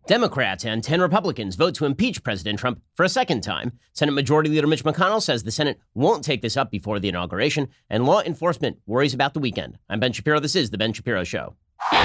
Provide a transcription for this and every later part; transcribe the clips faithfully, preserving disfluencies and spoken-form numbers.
Democrats and ten Republicans vote to impeach President Trump for a second time. Senate Majority Leader Mitch McConnell says the Senate won't take this up before the inauguration, and law enforcement worries about the weekend. I'm Ben Shapiro. This is The Ben Shapiro Show.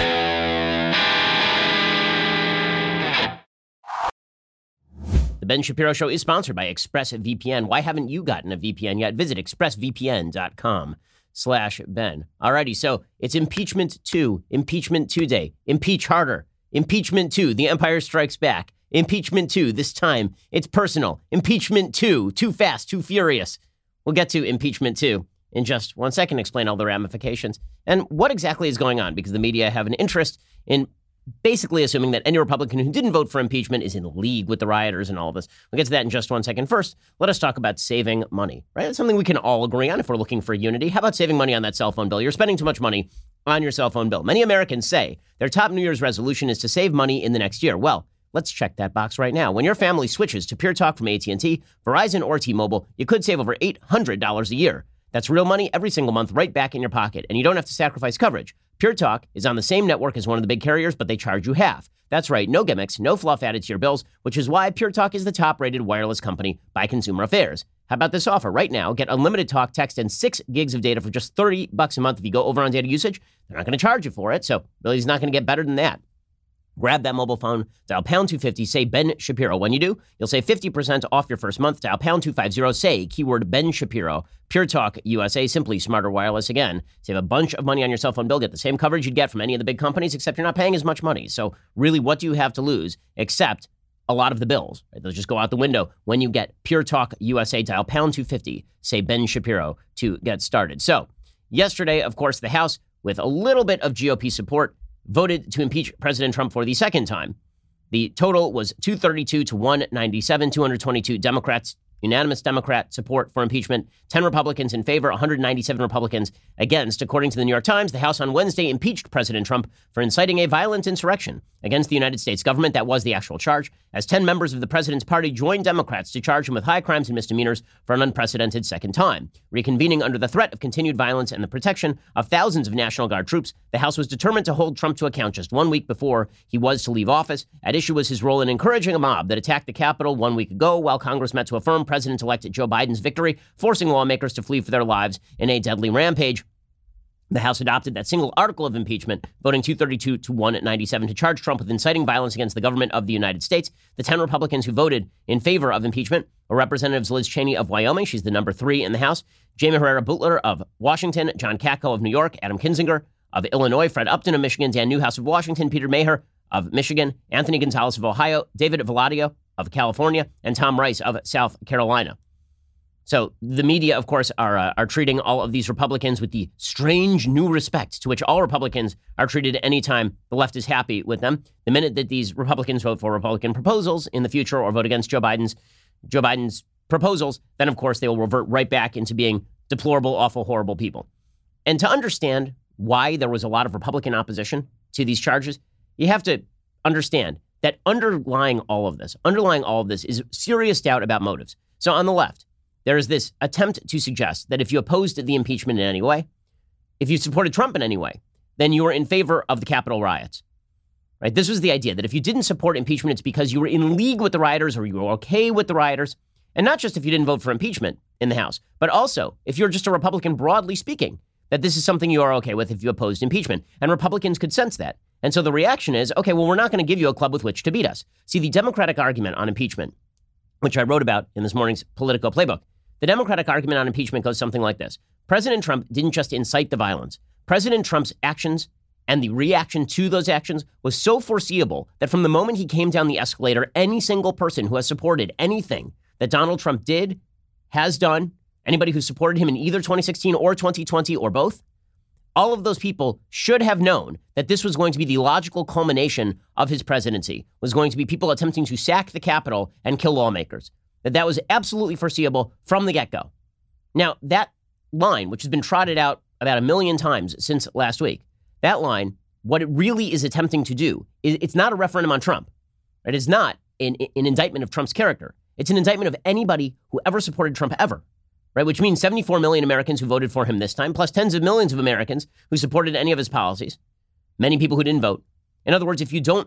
The Ben Shapiro Show is sponsored by ExpressVPN. Why haven't you gotten a V P N yet? Visit expressvpn.com slash Ben. Alrighty, so it's impeachment two, impeachment two day, impeach harder. Impeachment two, The Empire Strikes Back. Impeachment two, this time it's personal. Impeachment two, Too Fast, Too Furious. We'll get to impeachment two in just one second, explain all the ramifications and what exactly is going on, because the media have an interest in basically assuming that any Republican who didn't vote for impeachment is in league with the rioters and all of this. We'll get to that in just one second. First, let us talk about saving money, right? It's something we can all agree on if we're looking for unity. How about saving money on that cell phone bill? You're spending too much money on your cell phone bill. Many Americans say their top New Year's resolution is to save money in the next year. Well, let's check that box right now. When your family switches to Pure Talk from A T and T, Verizon, or T-Mobile, you could save over eight hundred dollars a year. That's real money every single month right back in your pocket, and you don't have to sacrifice coverage. Pure Talk is on the same network as one of the big carriers, but they charge you half. That's right, no gimmicks, no fluff added to your bills, which is why Pure Talk is the top-rated wireless company by Consumer Affairs. How about this offer? Right now, get unlimited talk, text, and six gigs of data for just thirty bucks a month. If you go over on data usage, they're not going to charge you for it, so really it's not going to get better than that. Grab that mobile phone, dial pound two fifty, say Ben Shapiro. When you do, you'll save fifty percent off your first month. Dial pound two fifty, say keyword Ben Shapiro. Pure Talk U S A, simply smarter wireless. Again, save a bunch of money on your cell phone bill. Get the same coverage you'd get from any of the big companies, except you're not paying as much money. So really, what do you have to lose except a lot of the bills? Right? They'll just go out the window when you get Pure Talk U S A. Dial pound two fifty, say Ben Shapiro to get started. So yesterday, of course, the House, with a little bit of G O P support, voted to impeach President Trump for the second time. The total was two thirty-two to one ninety-seven, two hundred twenty-two Democrats, unanimous Democrat support for impeachment, ten Republicans in favor, one hundred ninety-seven Republicans against. According to the New York Times, the House on Wednesday impeached President Trump for inciting a violent insurrection against the United States government. That was the actual charge, as ten members of the president's party joined Democrats to charge him with high crimes and misdemeanors for an unprecedented second time. Reconvening under the threat of continued violence and the protection of thousands of National Guard troops, the House was determined to hold Trump to account just one week before he was to leave office. At issue was his role in encouraging a mob that attacked the Capitol one week ago, while Congress met to affirm President-elect Joe Biden's victory, forcing lawmakers to flee for their lives in a deadly rampage. The House adopted that single article of impeachment, voting two thirty-two to one ninety-seven to charge Trump with inciting violence against the government of the United States. The ten Republicans who voted in favor of impeachment were Representatives Liz Cheney of Wyoming, she's the number three in the House, Jaime Herrera Beutler of Washington, John Katko of New York, Adam Kinzinger of Illinois, Fred Upton of Michigan, Dan Newhouse of Washington, Peter Maher of Michigan, Anthony Gonzalez of Ohio, David Valladio of California, and Tom Rice of South Carolina. So the media, of course, are uh, are treating all of these Republicans with the strange new respect to which all Republicans are treated anytime the left is happy with them. The minute that these Republicans vote for Republican proposals in the future or vote against Joe Biden's Joe Biden's proposals, then, of course, they will revert right back into being deplorable, awful, horrible people. And to understand why there was a lot of Republican opposition to these charges, you have to understand that underlying all of this, underlying all of this is serious doubt about motives. So on the left, there is this attempt to suggest that if you opposed the impeachment in any way, if you supported Trump in any way, then you were in favor of the Capitol riots, right? This was the idea that if you didn't support impeachment, it's because you were in league with the rioters or you were okay with the rioters. And not just if you didn't vote for impeachment in the House, but also if you're just a Republican, broadly speaking, that this is something you are okay with if you opposed impeachment. And Republicans could sense that. And so the reaction is, okay, well, we're not going to give you a club with which to beat us. See, the Democratic argument on impeachment, which I wrote about in this morning's Politico Playbook, the Democratic argument on impeachment goes something like this. President Trump didn't just incite the violence. President Trump's actions and the reaction to those actions was so foreseeable that from the moment he came down the escalator, any single person who has supported anything that Donald Trump did, has done, anybody who supported him in either twenty sixteen or twenty twenty or both, all of those people should have known that this was going to be the logical culmination of his presidency, was going to be people attempting to sack the Capitol and kill lawmakers. That that was absolutely foreseeable from the get-go. Now, that line, which has been trotted out about a million times since last week, that line, what it really is attempting to do, is it's not a referendum on Trump. It is not an, an indictment of Trump's character. It's an indictment of anybody who ever supported Trump ever, right? Which means seventy-four million Americans who voted for him this time, plus tens of millions of Americans who supported any of his policies, many people who didn't vote. In other words, if you don't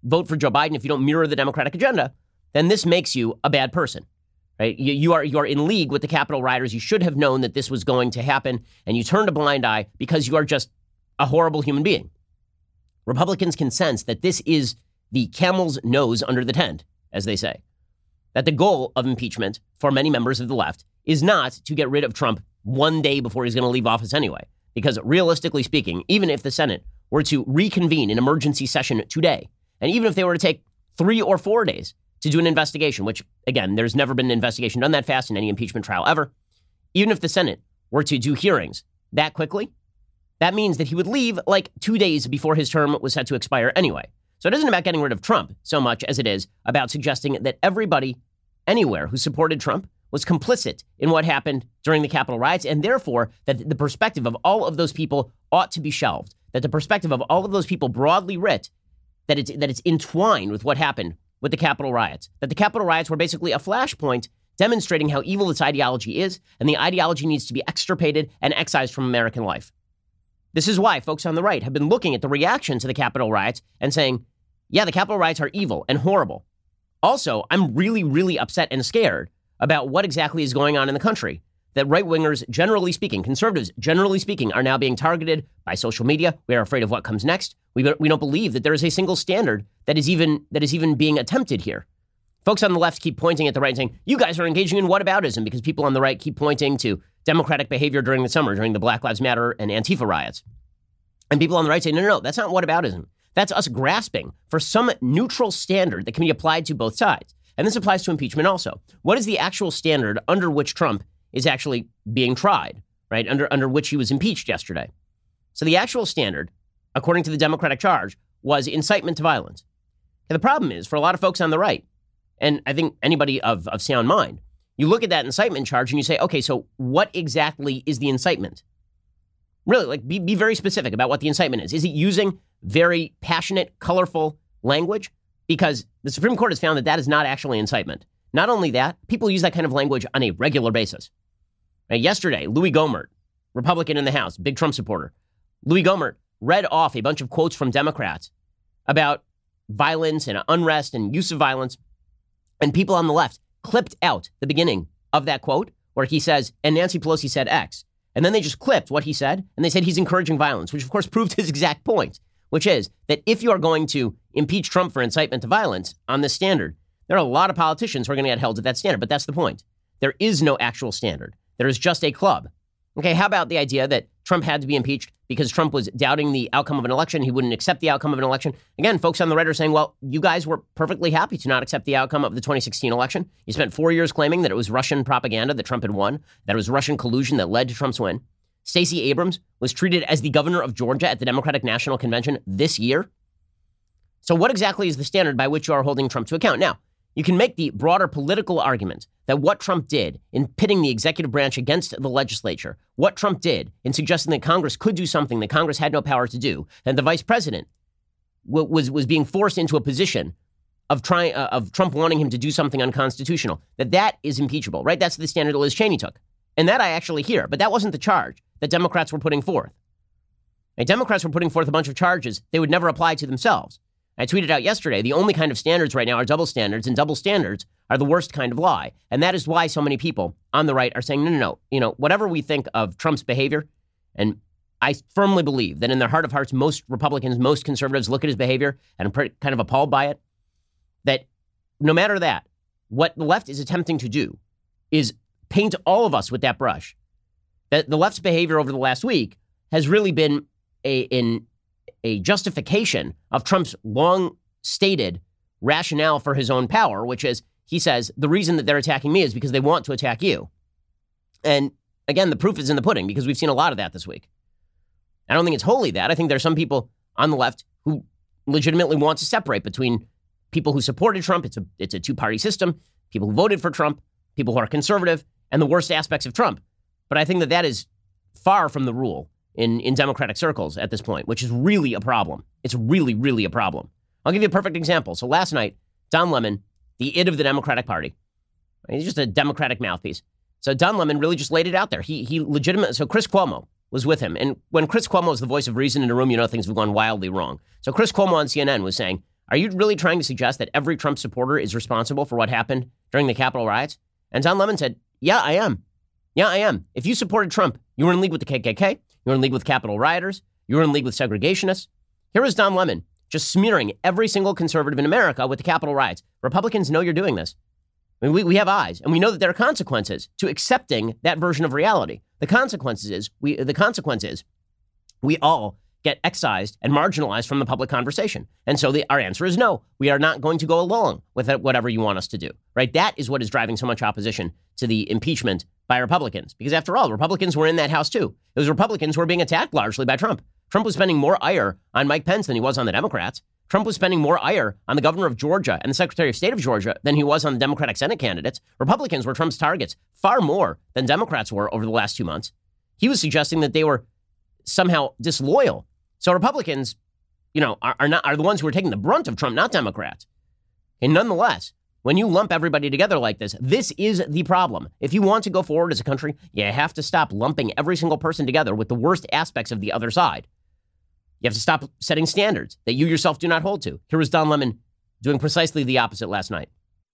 vote for Joe Biden, if you don't mirror the Democratic agenda, then this makes you a bad person, right? You, you are you are in league with the Capitol rioters. You should have known that this was going to happen, and you turned a blind eye because you are just a horrible human being. Republicans can sense that this is the camel's nose under the tent, as they say, that the goal of impeachment for many members of the left is not to get rid of Trump one day before he's going to leave office anyway. Because realistically speaking, even if the Senate were to reconvene an emergency session today, and even if they were to take three or four days to do an investigation, which, again, there's never been an investigation done that fast in any impeachment trial ever, even if the Senate were to do hearings that quickly, that means that he would leave like two days before his term was set to expire anyway. So it isn't about getting rid of Trump so much as it is about suggesting that everybody anywhere who supported Trump was complicit in what happened during the Capitol riots, and therefore that the perspective of all of those people ought to be shelved, that the perspective of all of those people broadly writ, that it's, that it's entwined with what happened with the Capitol riots, that the Capitol riots were basically a flashpoint demonstrating how evil this ideology is, and the ideology needs to be extirpated and excised from American life. This is why folks on the right have been looking at the reaction to the Capitol riots and saying, yeah, the Capitol riots are evil and horrible. Also, I'm really, really upset and scared about what exactly is going on in the country, that right-wingers, generally speaking, conservatives, generally speaking, are now being targeted by social media. We are afraid of what comes next. We, we don't believe that there is a single standard that is even that is even being attempted here. Folks on the left keep pointing at the right and saying, you guys are engaging in whataboutism, because people on the right keep pointing to Democratic behavior during the summer, during the Black Lives Matter and Antifa riots. And people on the right say, no, no, no, that's not whataboutism. That's us grasping for some neutral standard that can be applied to both sides. And this applies to impeachment also. What is the actual standard under which Trump is actually being tried, right? Under, under which he was impeached yesterday. So the actual standard, according to the Democratic charge, was incitement to violence. And the problem is, for a lot of folks on the right, and I think anybody of, of sound mind, you look at that incitement charge and you say, okay, so what exactly is the incitement? Really, like, be, be very specific about what the incitement is. Is it using very passionate, colorful language? Because the Supreme Court has found that that is not actually incitement. Not only that, people use that kind of language on a regular basis. Now, yesterday, Louis Gohmert, Republican in the House, big Trump supporter, Louis Gohmert read off a bunch of quotes from Democrats about violence and unrest and use of violence. And people on the left clipped out the beginning of that quote where he says, and Nancy Pelosi said X. And then they just clipped what he said, and they said he's encouraging violence, which of course proved his exact point, which is that if you are going to impeach Trump for incitement to violence on this standard, there are a lot of politicians who are going to get held to that standard. But that's the point. There is no actual standard. There is just a club. Okay, how about the idea that Trump had to be impeached because Trump was doubting the outcome of an election? He wouldn't accept the outcome of an election. Again, folks on the right are saying, well, you guys were perfectly happy to not accept the outcome of the twenty sixteen election. You spent four years claiming that it was Russian propaganda that Trump had won, that it was Russian collusion that led to Trump's win. Stacey Abrams was treated as the governor of Georgia at the Democratic National Convention this year. So what exactly is the standard by which you are holding Trump to account? Now, you can make the broader political argument that what Trump did in pitting the executive branch against the legislature, what Trump did in suggesting that Congress could do something that Congress had no power to do, and the vice president w- was was being forced into a position of trying uh, of Trump wanting him to do something unconstitutional, that that is impeachable, right? That's the standard that Liz Cheney took. And that I actually hear, but that wasn't the charge that Democrats were putting forth. And Democrats were putting forth a bunch of charges they would never apply to themselves. I tweeted out yesterday, the only kind of standards right now are double standards, and double standards are the worst kind of lie. And that is why so many people on the right are saying, no, no, no, you know, whatever we think of Trump's behavior, and I firmly believe that in their heart of hearts, most Republicans, most conservatives look at his behavior and are pretty, kind of appalled by it, that no matter that, what the left is attempting to do is paint all of us with that brush. That the left's behavior over the last week has really been a, in, a justification of Trump's long-stated rationale for his own power, which is, he says, the reason that they're attacking me is because they want to attack you. And again, the proof is in the pudding, because we've seen a lot of that this week. I don't think it's wholly that. I think there are some people on the left who legitimately want to separate between people who supported Trump. It's a, it's a two-party system. People who voted for Trump, people who are conservative, and the worst aspects of Trump. But I think that that is far from the rule in, in Democratic circles at this point, which is really a problem. It's really, really a problem. I'll give you a perfect example. So last night, Don Lemon, the id of the Democratic Party, he's just a Democratic mouthpiece. So Don Lemon really just laid it out there. He he legitimately, so Chris Cuomo was with him. And when Chris Cuomo is the voice of reason in a room, you know things have gone wildly wrong. So Chris Cuomo on C N N was saying, Are you really trying to suggest that every Trump supporter is responsible for what happened during the Capitol riots? And Don Lemon said, yeah, I am. Yeah, I am. If you supported Trump, you were in league with the K K K, you were in league with Capitol rioters, you were in league with segregationists. Here is Don Lemon just smearing every single conservative in America with the Capitol riots. Republicans know you're doing this. I mean, we, we have eyes, and we know that there are consequences to accepting that version of reality. The consequences is we the consequence is we all get excised and marginalized from the public conversation. And so the, our answer is no. We are not going to go along with it, whatever you want us to do, right? That is what is driving so much opposition to the impeachment by Republicans. Because after all, Republicans were in that house too. It was Republicans who were being attacked largely by Trump. Trump was spending more ire on Mike Pence than he was on the Democrats. Trump was spending more ire on the governor of Georgia and the Secretary of State of Georgia than he was on the Democratic Senate candidates. Republicans were Trump's targets far more than Democrats were over the last two months. He was suggesting that they were somehow disloyal. So Republicans, you know, are, are not are the ones who are taking the brunt of Trump, not Democrats. And nonetheless, when you lump everybody together like this, this is the problem. If you want to go forward as a country, you have to stop lumping every single person together with the worst aspects of the other side. You have to stop setting standards that you yourself do not hold to. Here was Don Lemon doing precisely the opposite last night.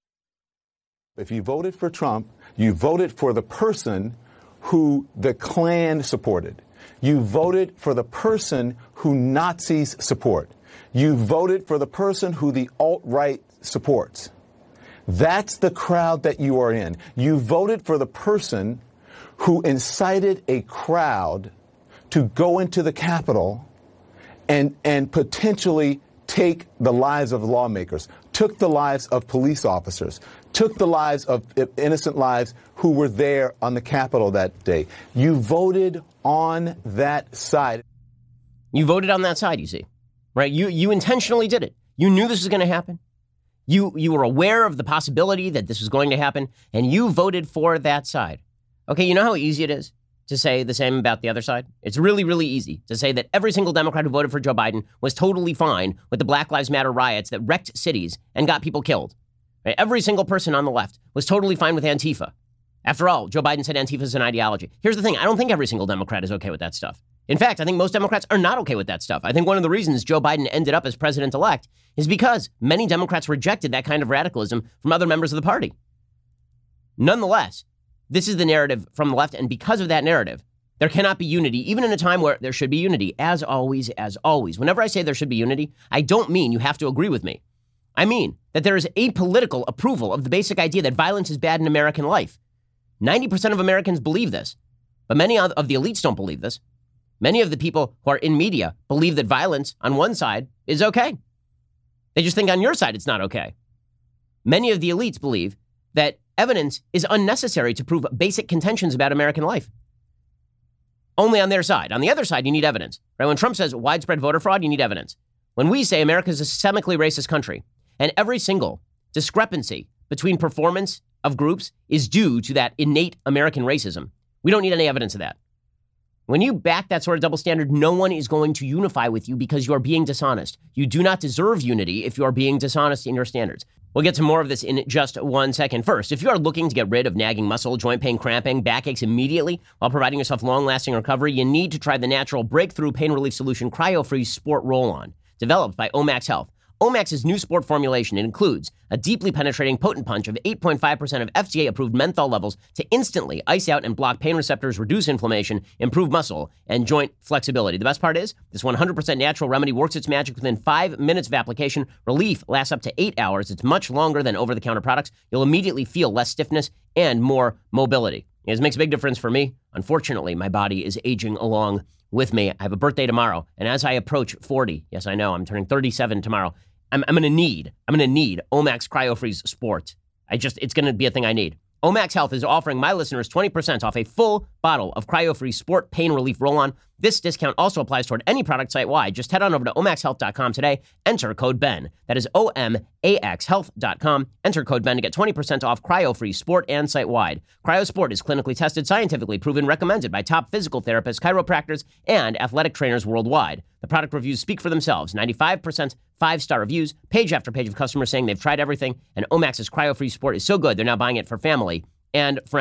If you voted for Trump, you voted for the person who the Klan supported. You voted for the person who Nazis support. You voted for the person who the alt-right supports. That's the crowd that you are in. You voted for the person who incited a crowd to go into the Capitol and, and potentially take the lives of lawmakers, took the lives of police officers, took the lives of innocent lives who were there on the Capitol that day. You voted on that side. You voted on that side, you see, right? You you intentionally did it. You knew this was going to happen. You you were aware of the possibility that this was going to happen, and you voted for that side. Okay, you know how easy it is to say the same about the other side? It's really, really easy to say that every single Democrat who voted for Joe Biden was totally fine with the Black Lives Matter riots that wrecked cities and got people killed. Right? Every single person on the left was totally fine with Antifa. After all, Joe Biden said Antifa is an ideology. Here's the thing. I don't think every single Democrat is okay with that stuff. In fact, I think most Democrats are not okay with that stuff. I think one of the reasons Joe Biden ended up as president-elect is because many Democrats rejected that kind of radicalism from other members of the party. Nonetheless, this is the narrative from the left, and because of that narrative, there cannot be unity, even in a time where there should be unity. As always, as always. Whenever I say there should be unity, I don't mean you have to agree with me. I mean that there is apolitical approval of the basic idea that violence is bad in American life. ninety percent of Americans believe this, but many of the elites don't believe this. Many of the people who are in media believe that violence on one side is okay. They just think on your side it's not okay. Many of the elites believe that evidence is unnecessary to prove basic contentions about American life. Only on their side. On the other side, you need evidence. Right? When Trump says widespread voter fraud, you need evidence. When we say America is a systemically racist country, and every single discrepancy between performance of groups is due to that innate American racism, we don't need any evidence of that. When you back that sort of double standard, no one is going to unify with you because you are being dishonest. You do not deserve unity if you are being dishonest in your standards. We'll get to more of this in just one second. First, if you are looking to get rid of nagging muscle, joint pain, cramping, backaches immediately while providing yourself long-lasting recovery, you need to try the natural breakthrough pain relief solution CryoFreeze Sport Roll-On, developed by Omax Health. Omax's new sport formulation includes a deeply penetrating potent punch of eight point five percent of F D A-approved menthol levels to instantly ice out and block pain receptors, reduce inflammation, improve muscle, and joint flexibility. The best part is, this one hundred percent natural remedy works its magic within five minutes of application. Relief lasts up to eight hours. It's much longer than over-the-counter products. You'll immediately feel less stiffness and more mobility. It makes a big difference for me. Unfortunately, my body is aging along with me. I have a birthday tomorrow, and as I approach forty, yes, I know, I'm turning thirty-seven tomorrow, I'm, I'm going to need, I'm going to need Omax CryoFreeze Sport. I just, it's going to be a thing I need. Omax Health is offering my listeners twenty percent off a full bottle of CryoFreeze Sport Pain Relief Roll-On. This discount also applies toward any product site-wide. Just head on over to omax health dot com today. Enter code Ben. That is O M A X health dot com. Enter code Ben to get twenty percent off CryoFreeze Sport and site-wide. CryoSport is clinically tested, scientifically proven, recommended by top physical therapists, chiropractors, and athletic trainers worldwide. The product reviews speak for themselves. ninety-five percent five-star reviews, page after page of customers saying they've tried everything, and Omax's CryoFreeze Sport is so good they're now buying it for family and friends.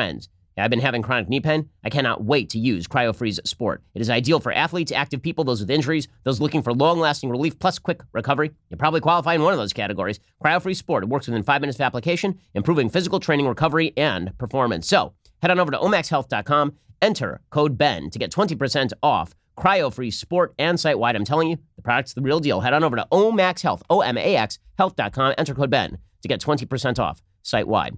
I've been having chronic knee pain. I cannot wait to use CryoFreeze Sport. It is ideal for athletes, active people, those with injuries, those looking for long-lasting relief plus quick recovery. You probably qualify in one of those categories. CryoFreeze Sport. It works within five minutes of application, improving physical training, recovery, and performance. So head on over to omax health dot com, enter code Ben to get twenty percent off CryoFreeze Sport and site-wide. I'm telling you, the product's the real deal. Head on over to Omax Health, O M A X health dot com, enter code Ben to get twenty percent off site-wide.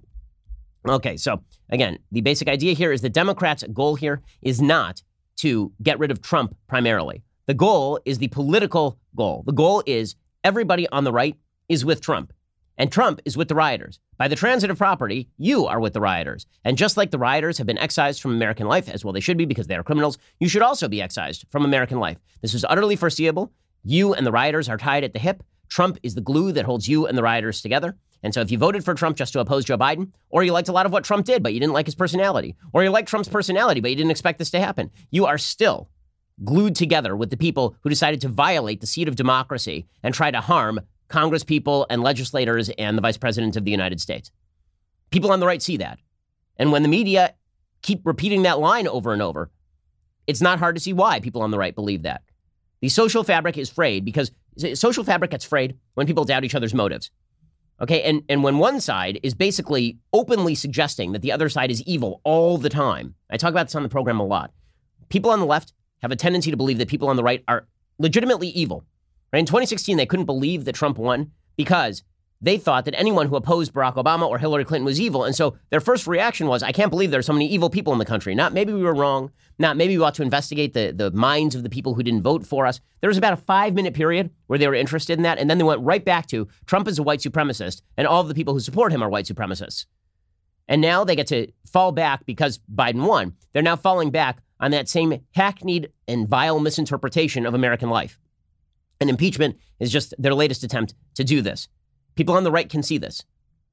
Okay, so again, the basic idea here is the Democrats' goal here is not to get rid of Trump primarily. The goal is the political goal. The goal is everybody on the right is with Trump, and Trump is with the rioters. By the transitive property, you are with the rioters. And just like the rioters have been excised from American life, as well they should be because they are criminals, you should also be excised from American life. This is utterly foreseeable. You and the rioters are tied at the hip. Trump is the glue that holds you and the rioters together. And so if you voted for Trump just to oppose Joe Biden, or you liked a lot of what Trump did, but you didn't like his personality, or you liked Trump's personality, but you didn't expect this to happen, you are still glued together with the people who decided to violate the seat of democracy and try to harm Congress people and legislators and the vice president of the United States. People on the right see that. And when the media keep repeating that line over and over, it's not hard to see why people on the right believe that. The social fabric is frayed because social fabric gets frayed when people doubt each other's motives. Okay, and, and when one side is basically openly suggesting that the other side is evil all the time, I talk about this on the program a lot. People on the left have a tendency to believe that people on the right are legitimately evil. Right? In twenty sixteen, they couldn't believe that Trump won because they thought that anyone who opposed Barack Obama or Hillary Clinton was evil. And so their first reaction was, I can't believe there's so many evil people in the country. Not maybe we were wrong. Not maybe we ought to investigate the, the minds of the people who didn't vote for us. There was about a five-minute period where they were interested in that. And then they went right back to Trump is a white supremacist and all of the people who support him are white supremacists. And now they get to fall back because Biden won. They're now falling back on that same hackneyed and vile misinterpretation of American life. And impeachment is just their latest attempt to do this. People on the right can see this.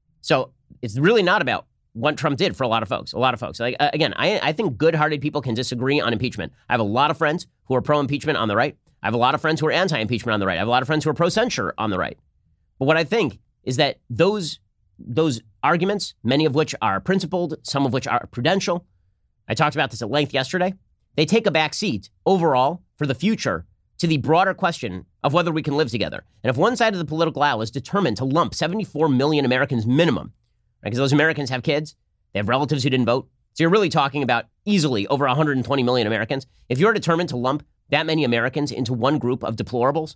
So it's really not about what Trump did for a lot of folks. A lot of folks. Like, uh, again, I, I think good-hearted people can disagree on impeachment. I have a lot of friends who are pro-impeachment on the right. I have a lot of friends who are anti-impeachment on the right. I have a lot of friends who are pro-censure on the right. But what I think is that those, those arguments, many of which are principled, some of which are prudential, I talked about this at length yesterday, they take a back seat overall for the future to the broader question of whether we can live together. And if one side of the political aisle is determined to lump seventy-four million Americans minimum, right, because those Americans have kids, they have relatives who didn't vote, so you're really talking about easily over one hundred twenty million Americans. If you're determined to lump that many Americans into one group of deplorables,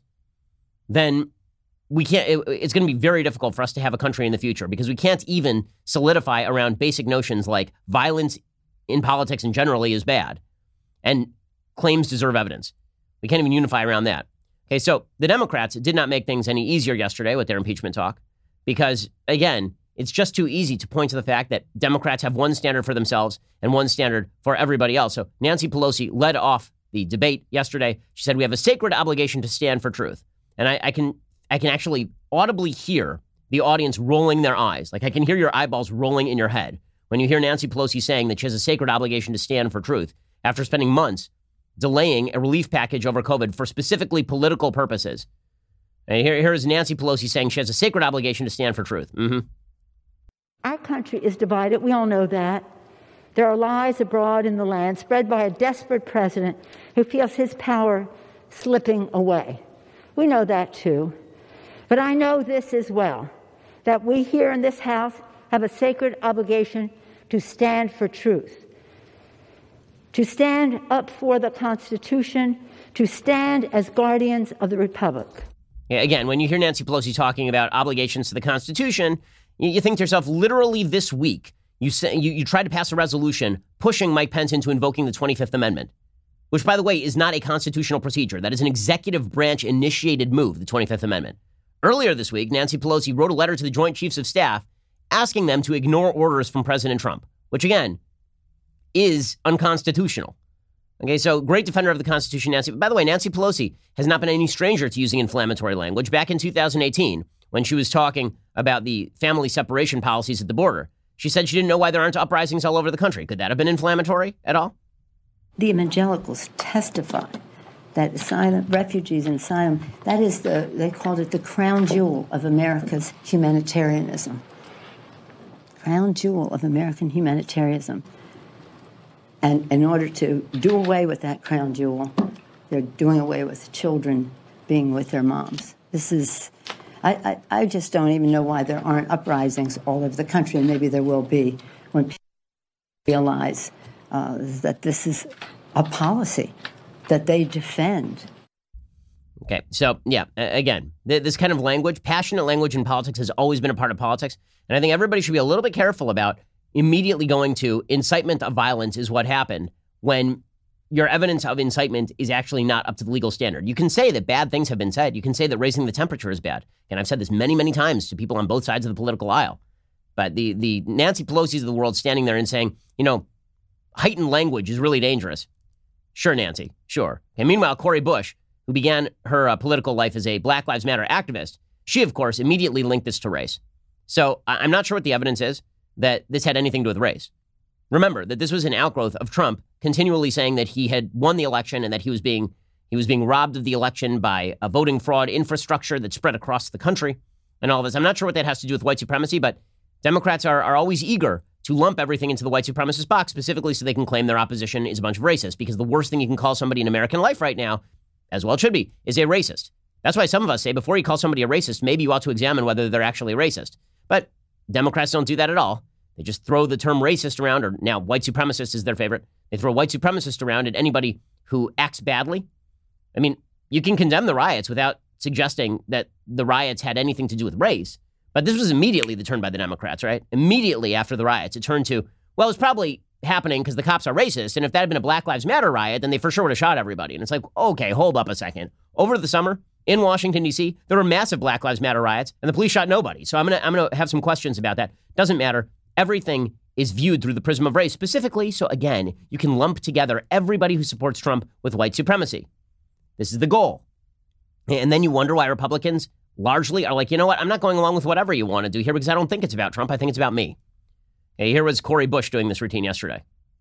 then we can't, it, it's going to be very difficult for us to have a country in the future because we can't even solidify around basic notions like violence in politics and generally is bad and claims deserve evidence. We can't even unify around that. Okay, so the Democrats did not make things any easier yesterday with their impeachment talk because, again, it's just too easy to point to the fact that Democrats have one standard for themselves and one standard for everybody else. So Nancy Pelosi led off the debate yesterday. She said, we have a sacred obligation to stand for truth. And I, I can I can actually audibly hear the audience rolling their eyes. Like I can hear your eyeballs rolling in your head when you hear Nancy Pelosi saying that she has a sacred obligation to stand for truth after spending months delaying a relief package over COVID for specifically political purposes. And here, here is Nancy Pelosi saying she has a sacred obligation to stand for truth. Mm-hmm. Our country is divided. We all know that. There are lies abroad in the land spread by a desperate president who feels his power slipping away. We know that too. But I know this as well, that we here in this House have a sacred obligation to stand for truth. To stand up for the Constitution, to stand as guardians of the Republic. Yeah, again, when you hear Nancy Pelosi talking about obligations to the Constitution, you, you think to yourself, literally this week, you, say, you you tried to pass a resolution pushing Mike Pence into invoking the twenty-fifth Amendment, which, by the way, is not a constitutional procedure. That is an executive branch initiated move, the twenty-fifth Amendment. Earlier this week, Nancy Pelosi wrote a letter to the Joint Chiefs of Staff asking them to ignore orders from President Trump, which, again, is unconstitutional. Okay, so great defender of the Constitution, Nancy. By the way, Nancy Pelosi has not been any stranger to using inflammatory language. Back in two thousand eighteen, when she was talking about the family separation policies at the border, she said she didn't know why there aren't uprisings all over the country. Could that have been inflammatory at all? The evangelicals testify that asylum, refugees and asylum, that is the, they called it the crown jewel of America's humanitarianism. Crown jewel of American humanitarianism. And in order to do away with that crown jewel, they're doing away with children being with their moms. This is, I, I, I just don't even know why there aren't uprisings all over the country, and maybe there will be when people realize uh, that this is a policy that they defend. Okay, so yeah, again, th- this kind of language, passionate language in politics has always been a part of politics, and I think everybody should be a little bit careful about immediately going to incitement of violence is what happened when your evidence of incitement is actually not up to the legal standard. You can say that bad things have been said. You can say that raising the temperature is bad. And I've said this many, many times to people on both sides of the political aisle. But the, the Nancy Pelosi's of the world standing there and saying, you know, heightened language is really dangerous. Sure, Nancy, sure. And meanwhile, Cori Bush, who began her uh, political life as a Black Lives Matter activist, she, of course, immediately linked this to race. So I- I'm not sure what the evidence is that this had anything to do with race. Remember that this was an outgrowth of Trump continually saying that he had won the election and that he was being he was being robbed of the election by a voting fraud infrastructure that spread across the country and all of this. I'm not sure what that has to do with white supremacy, but Democrats are, are always eager to lump everything into the white supremacist box, specifically so they can claim their opposition is a bunch of racists, because the worst thing you can call somebody in American life right now, as well it should be, is a racist. That's why some of us say before you call somebody a racist, maybe you ought to examine whether they're actually a racist. But Democrats don't do that at all. They just throw the term racist around, or now white supremacist is their favorite. They throw white supremacist around at anybody who acts badly. I mean, you can condemn the riots without suggesting that the riots had anything to do with race. But this was immediately the turn by the Democrats, right? Immediately after the riots, it turned to, well, it's probably happening because the cops are racist. And if that had been a Black Lives Matter riot, then they for sure would have shot everybody. And it's like, okay, hold up a second. Over the summer in Washington, D C, there were massive Black Lives Matter riots and the police shot nobody. So I'm going to I'm going to have some questions about that. Doesn't matter. Everything is viewed through the prism of race specifically. So again, you can lump together everybody who supports Trump with white supremacy. This is the goal. And then you wonder why Republicans largely are like, you know what? I'm not going along with whatever you want to do here because I don't think it's about Trump. I think it's about me. Hey, here was Cori Bush doing this routine yesterday.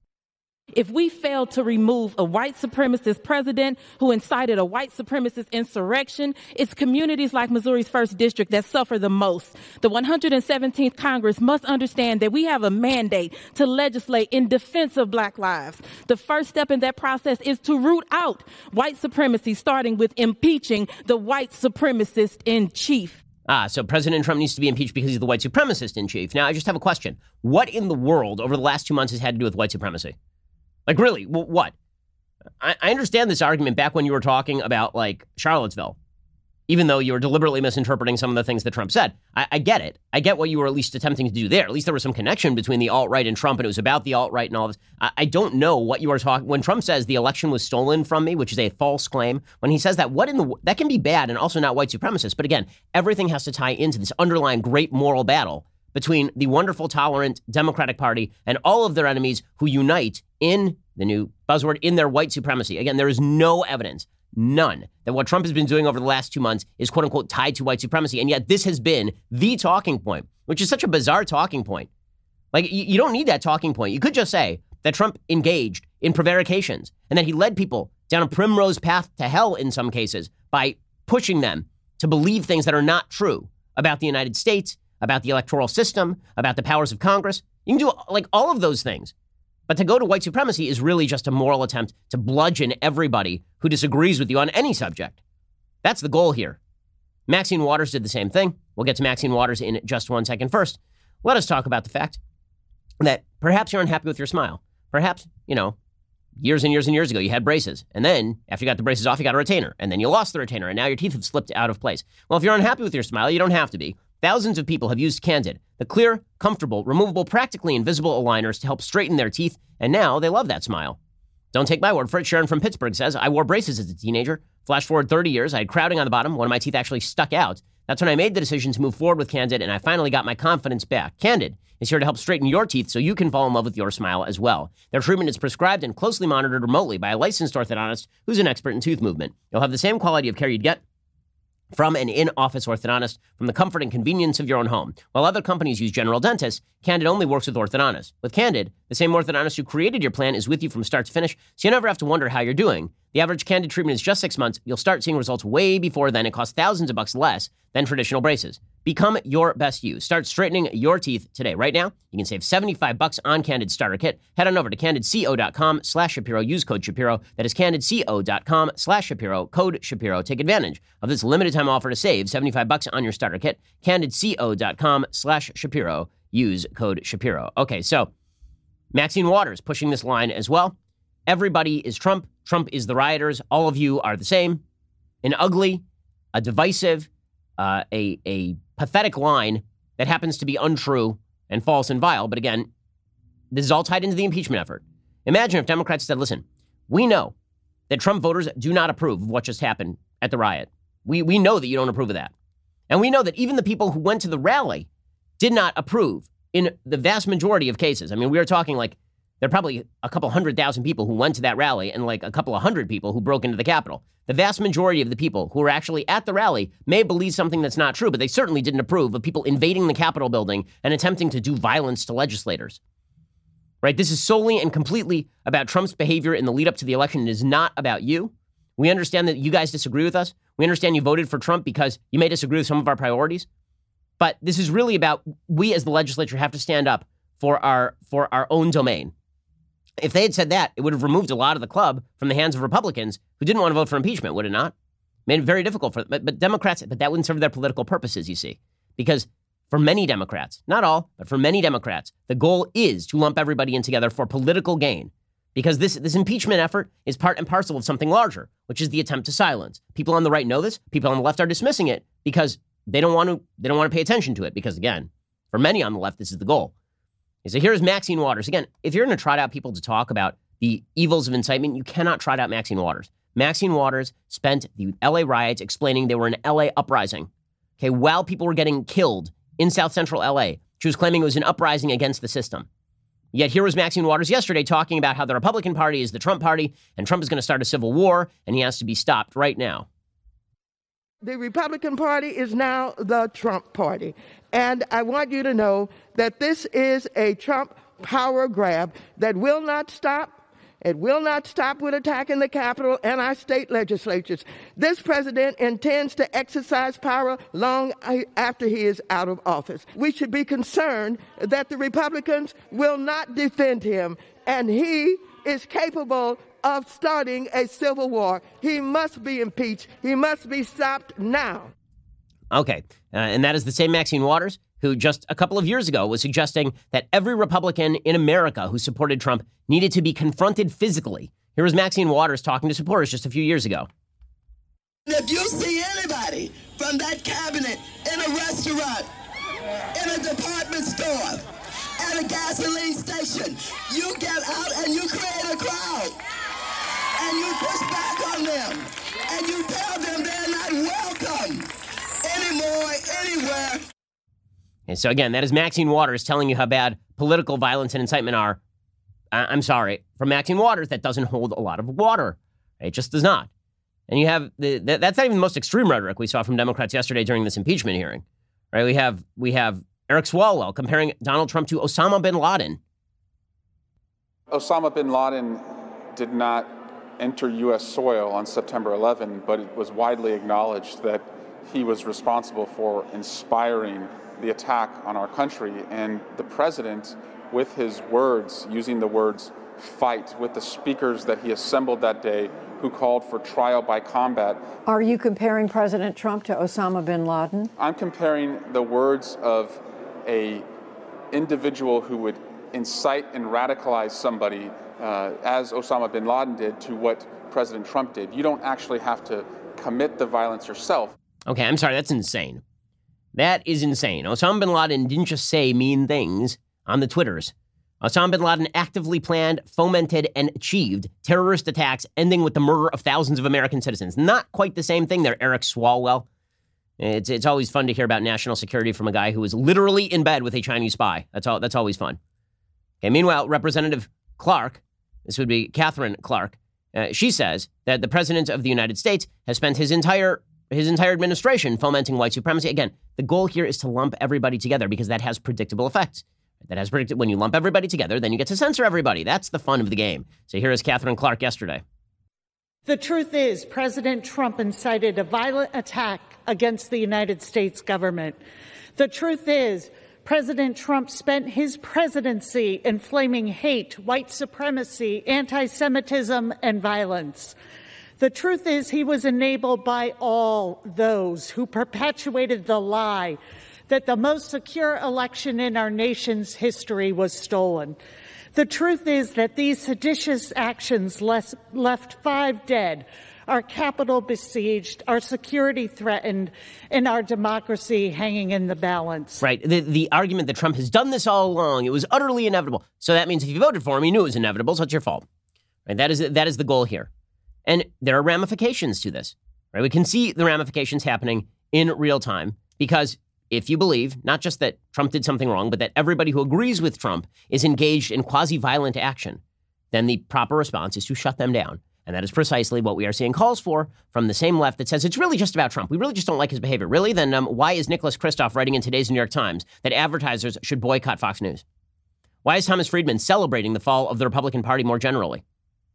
If we fail to remove a white supremacist president who incited a white supremacist insurrection, it's communities like Missouri's first district that suffer the most. The one hundred seventeenth Congress must understand that we have a mandate to legislate in defense of Black lives. The first step in that process is to root out white supremacy, starting with impeaching the white supremacist in chief. Ah, so President Trump needs to be impeached because he's the white supremacist in chief. Now, I just have a question. What in the world over the last two months has had to do with white supremacy? Like, really, w- what? I-, I understand this argument back when you were talking about, like, Charlottesville, even though you were deliberately misinterpreting some of the things that Trump said. I, I get it. I get what you were at least attempting to do there. At least there was some connection between the alt-right and Trump, and it was about the alt-right and all this. I, I don't know what you were talking. When Trump says the election was stolen from me, which is a false claim, when he says that, what in the, that can be bad and also not white supremacist. But again, everything has to tie into this underlying great moral battle between the wonderful, tolerant Democratic Party and all of their enemies who unite in the new buzzword, in their white supremacy. Again, there is no evidence, none, that what Trump has been doing over the last two months is quote unquote tied to white supremacy. And yet this has been the talking point, which is such a bizarre talking point. Like, you, you don't need that talking point. You could just say that Trump engaged in prevarications and that he led people down a primrose path to hell in some cases by pushing them to believe things that are not true about the United States, about the electoral system, about the powers of Congress. You can do like all of those things. But to go to white supremacy is really just a moral attempt to bludgeon everybody who disagrees with you on any subject. That's the goal here. Maxine Waters did the same thing. We'll get to Maxine Waters in just one second. First, let us talk about the fact that perhaps you're unhappy with your smile. Perhaps, you know, years and years and years ago, you had braces. And then after you got the braces off, you got a retainer. And then you lost the retainer. And now your teeth have slipped out of place. Well, if you're unhappy with your smile, you don't have to be. Thousands of people have used Candid, the clear, comfortable, removable, practically invisible aligners to help straighten their teeth, and now they love that smile. Don't take my word for it. Sharon from Pittsburgh says, I wore braces as a teenager. Flash forward thirty years, I had crowding on the bottom. One of my teeth actually stuck out. That's when I made the decision to move forward with Candid, and I finally got my confidence back. Candid is here to help straighten your teeth so you can fall in love with your smile as well. Their treatment is prescribed and closely monitored remotely by a licensed orthodontist who's an expert in tooth movement. You'll have the same quality of care you'd get from an in-office orthodontist from the comfort and convenience of your own home. While other companies use general dentists, Candid only works with orthodontists. With Candid, the same orthodontist who created your plan is with you from start to finish, so you never have to wonder how you're doing. The average Candid treatment is just six months. You'll start seeing results way before then. It costs thousands of bucks less than traditional braces. Become your best you. Start straightening your teeth today. Right now, you can save seventy-five bucks on Candid Starter Kit. Head on over to candidco.com slash Shapiro. Use code Shapiro. That is candidco.com slash Shapiro. Code Shapiro. Take advantage of this limited time offer to save seventy-five bucks on your starter kit. candidco.com slash Shapiro. Use code Shapiro. Okay, so Maxine Waters pushing this line as well. Everybody is Trump. Trump is the rioters. All of you are the same. An ugly, a divisive, uh, a, a pathetic line that happens to be untrue and false and vile. But again, this is all tied into the impeachment effort. Imagine if Democrats said, listen, we know that Trump voters do not approve of what just happened at the riot. We, we know that you don't approve of that. And we know that even the people who went to the rally did not approve in the vast majority of cases. I mean, we are talking like there are probably a couple hundred thousand people who went to that rally and like a couple of hundred people who broke into the Capitol. The vast majority of the people who were actually at the rally may believe something that's not true, but they certainly didn't approve of people invading the Capitol building and attempting to do violence to legislators. Right? This is solely and completely about Trump's behavior in the lead up to the election. It is not about you. We understand that you guys disagree with us. We understand you voted for Trump because you may disagree with some of our priorities. But this is really about we as the legislature have to stand up for our for our own domain. If they had said that, it would have removed a lot of the club from the hands of Republicans who didn't want to vote for impeachment, would it not? Made it very difficult for but, but Democrats, but that wouldn't serve their political purposes, you see. Because for many Democrats, not all, but for many Democrats, the goal is to lump everybody in together for political gain. Because this, this impeachment effort is part and parcel of something larger, which is the attempt to silence. People on the right know this. People on the left are dismissing it because they don't want to, they don't want to pay attention to it. Because again, for many on the left, this is the goal. So here's Maxine Waters. Again, if you're going to trot out people to talk about the evils of incitement, you cannot trot out Maxine Waters. Maxine Waters spent the L A riots explaining they were an L A uprising. Okay, while people were getting killed in South Central L A, she was claiming it was an uprising against the system. Yet here was Maxine Waters yesterday talking about how the Republican Party is the Trump Party and Trump is going to start a civil war and he has to be stopped right now. The Republican Party is now the Trump Party. And I want you to know that this is a Trump power grab that will not stop. It will not stop with attacking the Capitol and our state legislatures. This president intends to exercise power long after he is out of office. We should be concerned that the Republicans will not defend him, and he is capable of starting a civil war. He must be impeached. He must be stopped now. Okay, uh, and that is the same Maxine Waters who just a couple of years ago was suggesting that every Republican in America who supported Trump needed to be confronted physically. Here was Maxine Waters talking to supporters just a few years ago. If you see anybody from that cabinet in a restaurant, in a department store, at a gasoline station, you get out and you create a crowd. And you push back on them. And you tell them they're not welcome anymore, anywhere. And so again, that is Maxine Waters telling you how bad political violence and incitement are. I- I'm sorry. For Maxine Waters, that doesn't hold a lot of water. It just does not. And you have, the, the that's not even the most extreme rhetoric we saw from Democrats yesterday during this impeachment hearing. Right? We have, we have Eric Swalwell comparing Donald Trump to Osama bin Laden. Osama bin Laden did not enter U S soil on September eleventh, but it was widely acknowledged that he was responsible for inspiring the attack on our country. And the president, with his words, using the words fight, with the speakers that he assembled that day who called for trial by combat. Are you comparing President Trump to Osama bin Laden? I'm comparing the words of a individual who would incite and radicalize somebody uh, as Osama bin Laden did to what President Trump did. You don't actually have to commit the violence yourself. Okay, I'm sorry, that's insane. That is insane. Osama bin Laden didn't just say mean things on the Twitters. Osama bin Laden actively planned, fomented, and achieved terrorist attacks ending with the murder of thousands of American citizens. Not quite the same thing there, Eric Swalwell. It's it's always fun to hear about national security from a guy who was literally in bed with a Chinese spy. That's all. That's always fun. Okay. Meanwhile, Representative Clark, this would be Catherine Clark, uh, she says that the president of the United States has spent his entire his entire administration fomenting white supremacy. Again, the goal here is to lump everybody together because that has predictable effects. That has predicted when you lump everybody together, then you get to censor everybody. That's the fun of the game. So here is Catherine Clark yesterday. The truth is, President Trump incited a violent attack against the United States government. The truth is, President Trump spent his presidency inflaming hate, white supremacy, anti-Semitism, and violence. The truth is, he was enabled by all those who perpetuated the lie that the most secure election in our nation's history was stolen. The truth is that these seditious actions left, left five dead, our Capitol besieged, our security threatened, and our democracy hanging in the balance. Right. The, the argument that Trump has done this all along, it was utterly inevitable. So that means if you voted for him, you knew it was inevitable, so it's your fault. Right? That is, that is the goal here. And there are ramifications to this. Right? We can see the ramifications happening in real time because if you believe not just that Trump did something wrong, but that everybody who agrees with Trump is engaged in quasi-violent action, then the proper response is to shut them down. And that is precisely what we are seeing calls for from the same left that says it's really just about Trump. We really just don't like his behavior. Really? Then um, why is Nicholas Kristof writing in today's New York Times that advertisers should boycott Fox News? Why is Thomas Friedman celebrating the fall of the Republican Party more generally?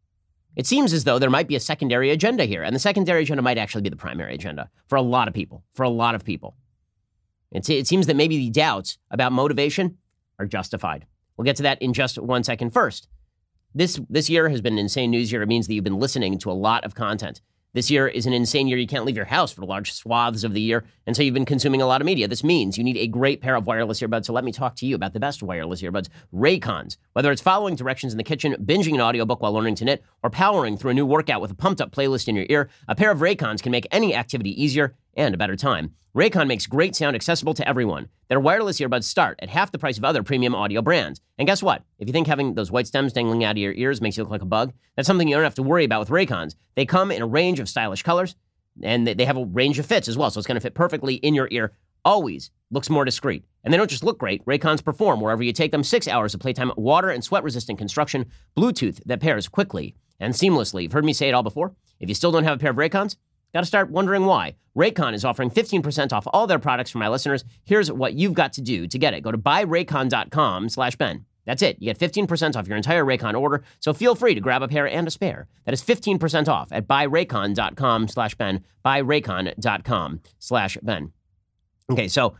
It seems as though there might be a secondary agenda here, and the secondary agenda might actually be the primary agenda for a lot of people, for a lot of people. It's, it seems that maybe the doubts about motivation are justified. We'll get to that in just one second. First, this this year has been an insane news year. It means that you've been listening to a lot of content. This year is an insane year. You can't leave your house for large swaths of the year, and so you've been consuming a lot of media. This means you need a great pair of wireless earbuds, so let me talk to you about the best wireless earbuds, Raycons. Whether it's following directions in the kitchen, binging an audiobook while learning to knit, or powering through a new workout with a pumped-up playlist in your ear, a pair of Raycons can make any activity easier and a better time. Raycon makes great sound accessible to everyone. Their wireless earbuds start at half the price of other premium audio brands. And guess what? If you think having those white stems dangling out of your ears makes you look like a bug, that's something you don't have to worry about with Raycons. They come in a range of stylish colors, and they have a range of fits as well, so it's going to fit perfectly in your ear. Always looks more discreet. And they don't just look great. Raycons perform wherever you take them. Six hours of playtime, water and sweat-resistant construction, Bluetooth that pairs quickly and seamlessly. You've heard me say it all before. If you still don't have a pair of Raycons, got to start wondering why. Raycon is offering fifteen percent off all their products for my listeners. Here's what you've got to do to get it. Go to buy raycon dot com slash Ben. That's it. You get fifteen percent off your entire Raycon order, so feel free to grab a pair and a spare. That is fifteen percent off at buy raycon dot com slash Ben. buy raycon dot com slash Ben. Okay, so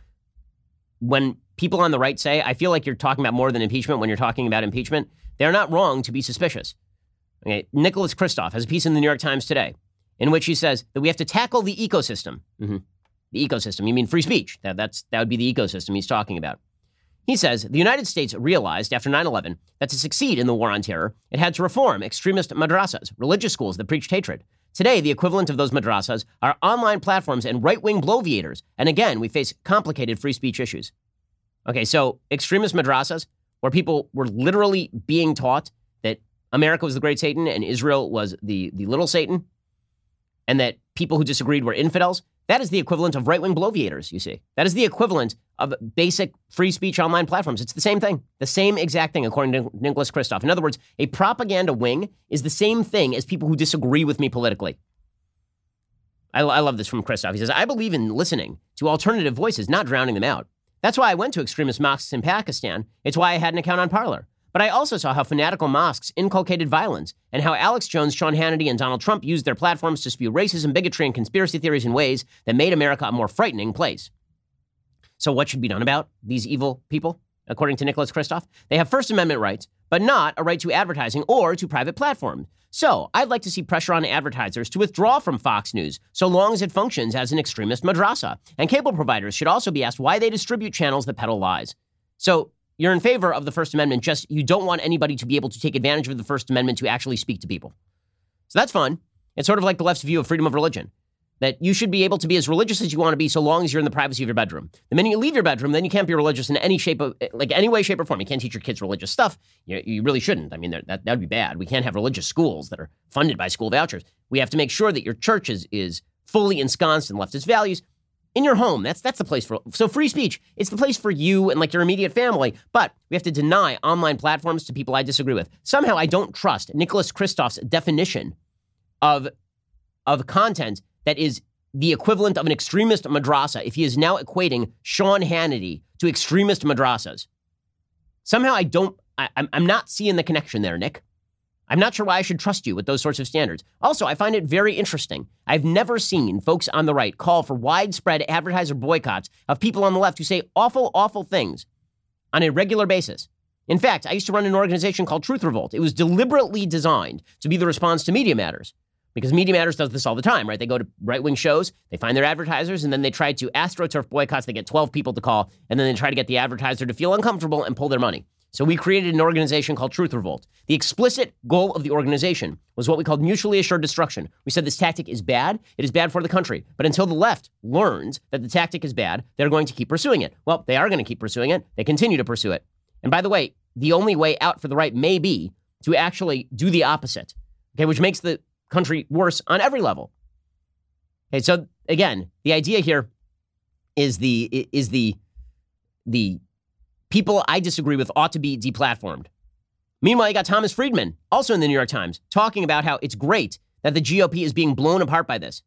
when people on the right say, I feel like you're talking about more than impeachment when you're talking about impeachment, they're not wrong to be suspicious. Okay, Nicholas Kristof has a piece in the New York Times today in which he says that we have to tackle the ecosystem. Mm-hmm. The ecosystem. You mean free speech? That, that's, that would be the ecosystem he's talking about. He says the United States realized after nine eleven that to succeed in the war on terror, it had to reform extremist madrasas, religious schools that preached hatred. Today, the equivalent of those madrasas are online platforms and right-wing bloviators. And again, we face complicated free speech issues. Okay, so extremist madrasas, where people were literally being taught that America was the great Satan and Israel was the, the little Satan, and that people who disagreed were infidels, that is the equivalent of right-wing bloviators, you see. That is the equivalent of basic free speech online platforms. It's the same thing, the same exact thing, according to Nicholas Kristof. In other words, a propaganda wing is the same thing as people who disagree with me politically. I, I love this from Kristof. He says, I believe in listening to alternative voices, not drowning them out. That's why I went to extremist mosques in Pakistan. It's why I had an account on Parler. But I also saw how fanatical mosques inculcated violence and how Alex Jones, Sean Hannity, and Donald Trump used their platforms to spew racism, bigotry, and conspiracy theories in ways that made America a more frightening place. So what should be done about these evil people, according to Nicholas Kristof? They have First Amendment rights, but not a right to advertising or to private platforms. So I'd like to see pressure on advertisers to withdraw from Fox News, so long as it functions as an extremist madrasa. And cable providers should also be asked why they distribute channels that peddle lies. So you're in favor of the First Amendment, just you don't want anybody to be able to take advantage of the First Amendment to actually speak to people. So that's fun. It's sort of like the left's view of freedom of religion, that you should be able to be as religious as you want to be so long as you're in the privacy of your bedroom. The minute you leave your bedroom, then you can't be religious in any shape of, like any way, shape, or form. You can't teach your kids religious stuff. You, you really shouldn't. I mean, that, that would be bad. We can't have religious schools that are funded by school vouchers. We have to make sure that your church is, is fully ensconced in leftist values. In your home, that's that's the place for, so free speech, it's the place for you and like your immediate family, but we have to deny online platforms to people I disagree with. Somehow I don't trust Nicholas Kristof's definition of, of content that is the equivalent of an extremist madrasa if he is now equating Sean Hannity to extremist madrasas. Somehow I don't, I, I'm, I'm not seeing the connection there, Nick. I'm not sure why I should trust you with those sorts of standards. Also, I find it very interesting. I've never seen folks on the right call for widespread advertiser boycotts of people on the left who say awful, awful things on a regular basis. In fact, I used to run an organization called Truth Revolt. It was deliberately designed to be the response to Media Matters, because Media Matters does this all the time, right? They go to right-wing shows, they find their advertisers, and then they try to AstroTurf boycotts. They get twelve people to call, and then they try to get the advertiser to feel uncomfortable and pull their money. So we created an organization called Truth Revolt. The explicit goal of the organization was what we called mutually assured destruction. We said this tactic is bad. It is bad for the country. But until the left learns that the tactic is bad, they're going to keep pursuing it. Well, they are going to keep pursuing it. They continue to pursue it. And by the way, the only way out for the right may be to actually do the opposite, okay, which makes the country worse on every level. Okay, so again, the idea here is the is the the people I disagree with ought to be deplatformed. Meanwhile, you got Thomas Friedman, also in the New York Times, talking about how it's great that the G O P is being blown apart by this.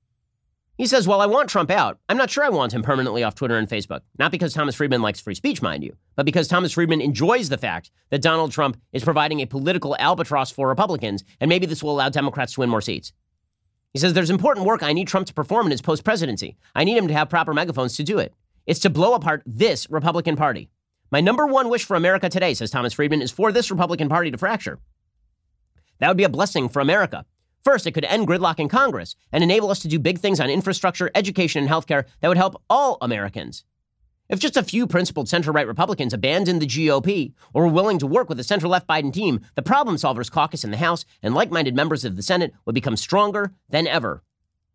He says, well, I want Trump out. I'm not sure I want him permanently off Twitter and Facebook. Not because Thomas Friedman likes free speech, mind you, but because Thomas Friedman enjoys the fact that Donald Trump is providing a political albatross for Republicans, and maybe this will allow Democrats to win more seats. He says, there's important work I need Trump to perform in his post-presidency. I need him to have proper megaphones to do it. It's to blow apart this Republican Party. My number one wish for America today, says Thomas Friedman, is for this Republican Party to fracture. That would be a blessing for America. First, it could end gridlock in Congress and enable us to do big things on infrastructure, education, and healthcare that would help all Americans. If just a few principled center-right Republicans abandoned the G O P or were willing to work with the center-left Biden team, the Problem Solvers Caucus in the House and like-minded members of the Senate would become stronger than ever.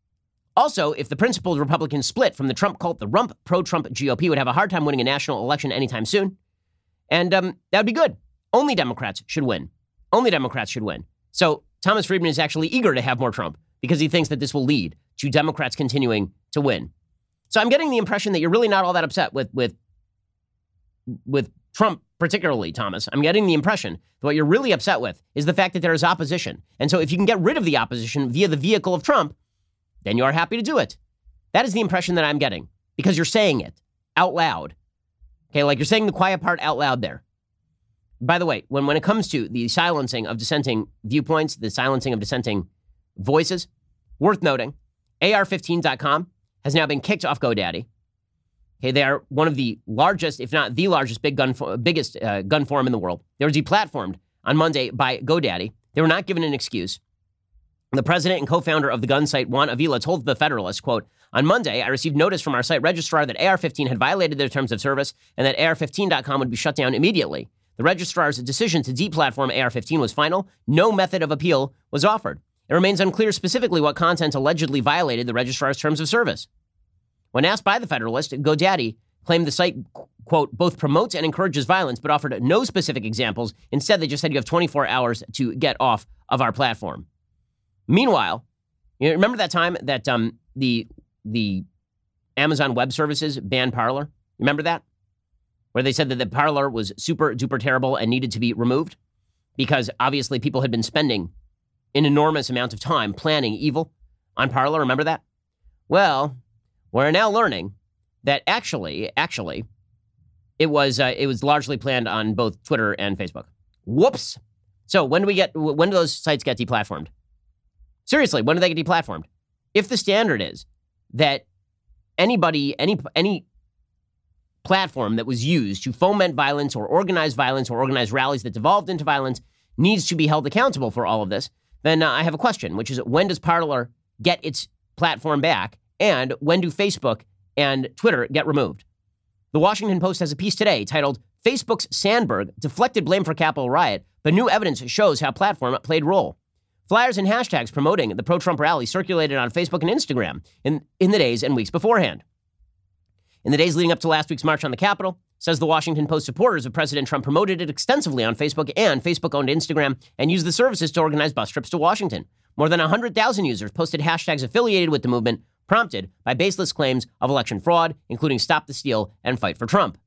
Also, if the principled Republicans split from the Trump cult, the rump pro-Trump G O P would have a hard time winning a national election anytime soon. And um, that would be good. Only Democrats should win. Only Democrats should win. So Thomas Friedman is actually eager to have more Trump because he thinks that this will lead to Democrats continuing to win. So I'm getting the impression that you're really not all that upset with with with Trump, particularly, Thomas. I'm getting the impression that what you're really upset with is the fact that there is opposition. And so if you can get rid of the opposition via the vehicle of Trump, then you are happy to do it. That is the impression that I'm getting because you're saying it out loud. Okay, like you're saying the quiet part out loud there. By the way, when, when it comes to the silencing of dissenting viewpoints, the silencing of dissenting voices, worth noting, A R fifteen dot com has now been kicked off GoDaddy. Okay, they are one of the largest, if not the largest, big gun, biggest uh, gun forum in the world. They were deplatformed on Monday by GoDaddy. They were not given an excuse. The president and co-founder of the gun site, Juan Avila, told The Federalist, quote, on Monday, I received notice from our site registrar that A R fifteen had violated their terms of service and that A R fifteen dot com would be shut down immediately. The registrar's decision to deplatform A R fifteen was final. No method of appeal was offered. It remains unclear specifically what content allegedly violated the registrar's terms of service. When asked by The Federalist, GoDaddy claimed the site, quote, both promotes and encourages violence, but offered no specific examples. Instead, they just said you have twenty-four hours to get off of our platform. Meanwhile, you know, remember that time that um, the the Amazon Web Services banned Parler? Remember that? Where they said that the Parler was super duper terrible and needed to be removed because obviously people had been spending an enormous amount of time planning evil on Parler. Remember that? Well, we're now learning that actually, actually, it was uh, it was largely planned on both Twitter and Facebook. Whoops. So when do we get when do those sites get deplatformed? Seriously, when do they get deplatformed? If the standard is that anybody, any any platform that was used to foment violence or organize violence or organize rallies that devolved into violence needs to be held accountable for all of this, then uh, I have a question, which is when does Parler get its platform back? And when do Facebook and Twitter get removed? The Washington Post has a piece today titled, Facebook's Sandberg deflected blame for Capitol riot, but new evidence shows how platform played role. Flyers and hashtags promoting the pro-Trump rally circulated on Facebook and Instagram in, in the days and weeks beforehand. In the days leading up to last week's march on the Capitol, says the Washington Post, supporters of President Trump promoted it extensively on Facebook and Facebook-owned Instagram and used the services to organize bus trips to Washington. More than one hundred thousand users posted hashtags affiliated with the movement, prompted by baseless claims of election fraud, including Stop the Steal and Fight for Trump.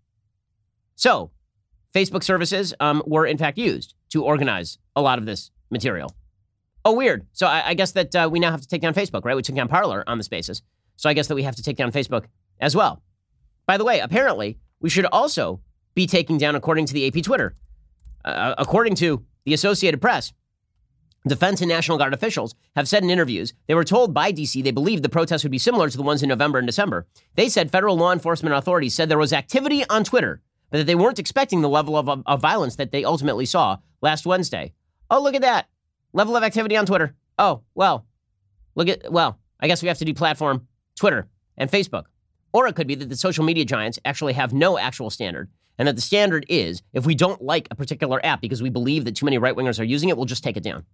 So, Facebook services um, were in fact used to organize a lot of this material. Oh, weird. So I, I guess that uh, we now have to take down Facebook, right? We took down Parler on this basis. So I guess that we have to take down Facebook as well. By the way, apparently, we should also be taking down, according to the A P Twitter, uh, according to the Associated Press, Defense and National Guard officials have said in interviews they were told by D C they believed the protests would be similar to the ones in November and December. They said federal law enforcement authorities said there was activity on Twitter, but that they weren't expecting the level of, of, of violence that they ultimately saw last Wednesday. Oh, look at that. Level of activity on Twitter. Oh, well, look at, well, I guess we have to deplatform Twitter and Facebook. Or it could be that the social media giants actually have no actual standard, and that the standard is if we don't like a particular app because we believe that too many right-wingers are using it, we'll just take it down.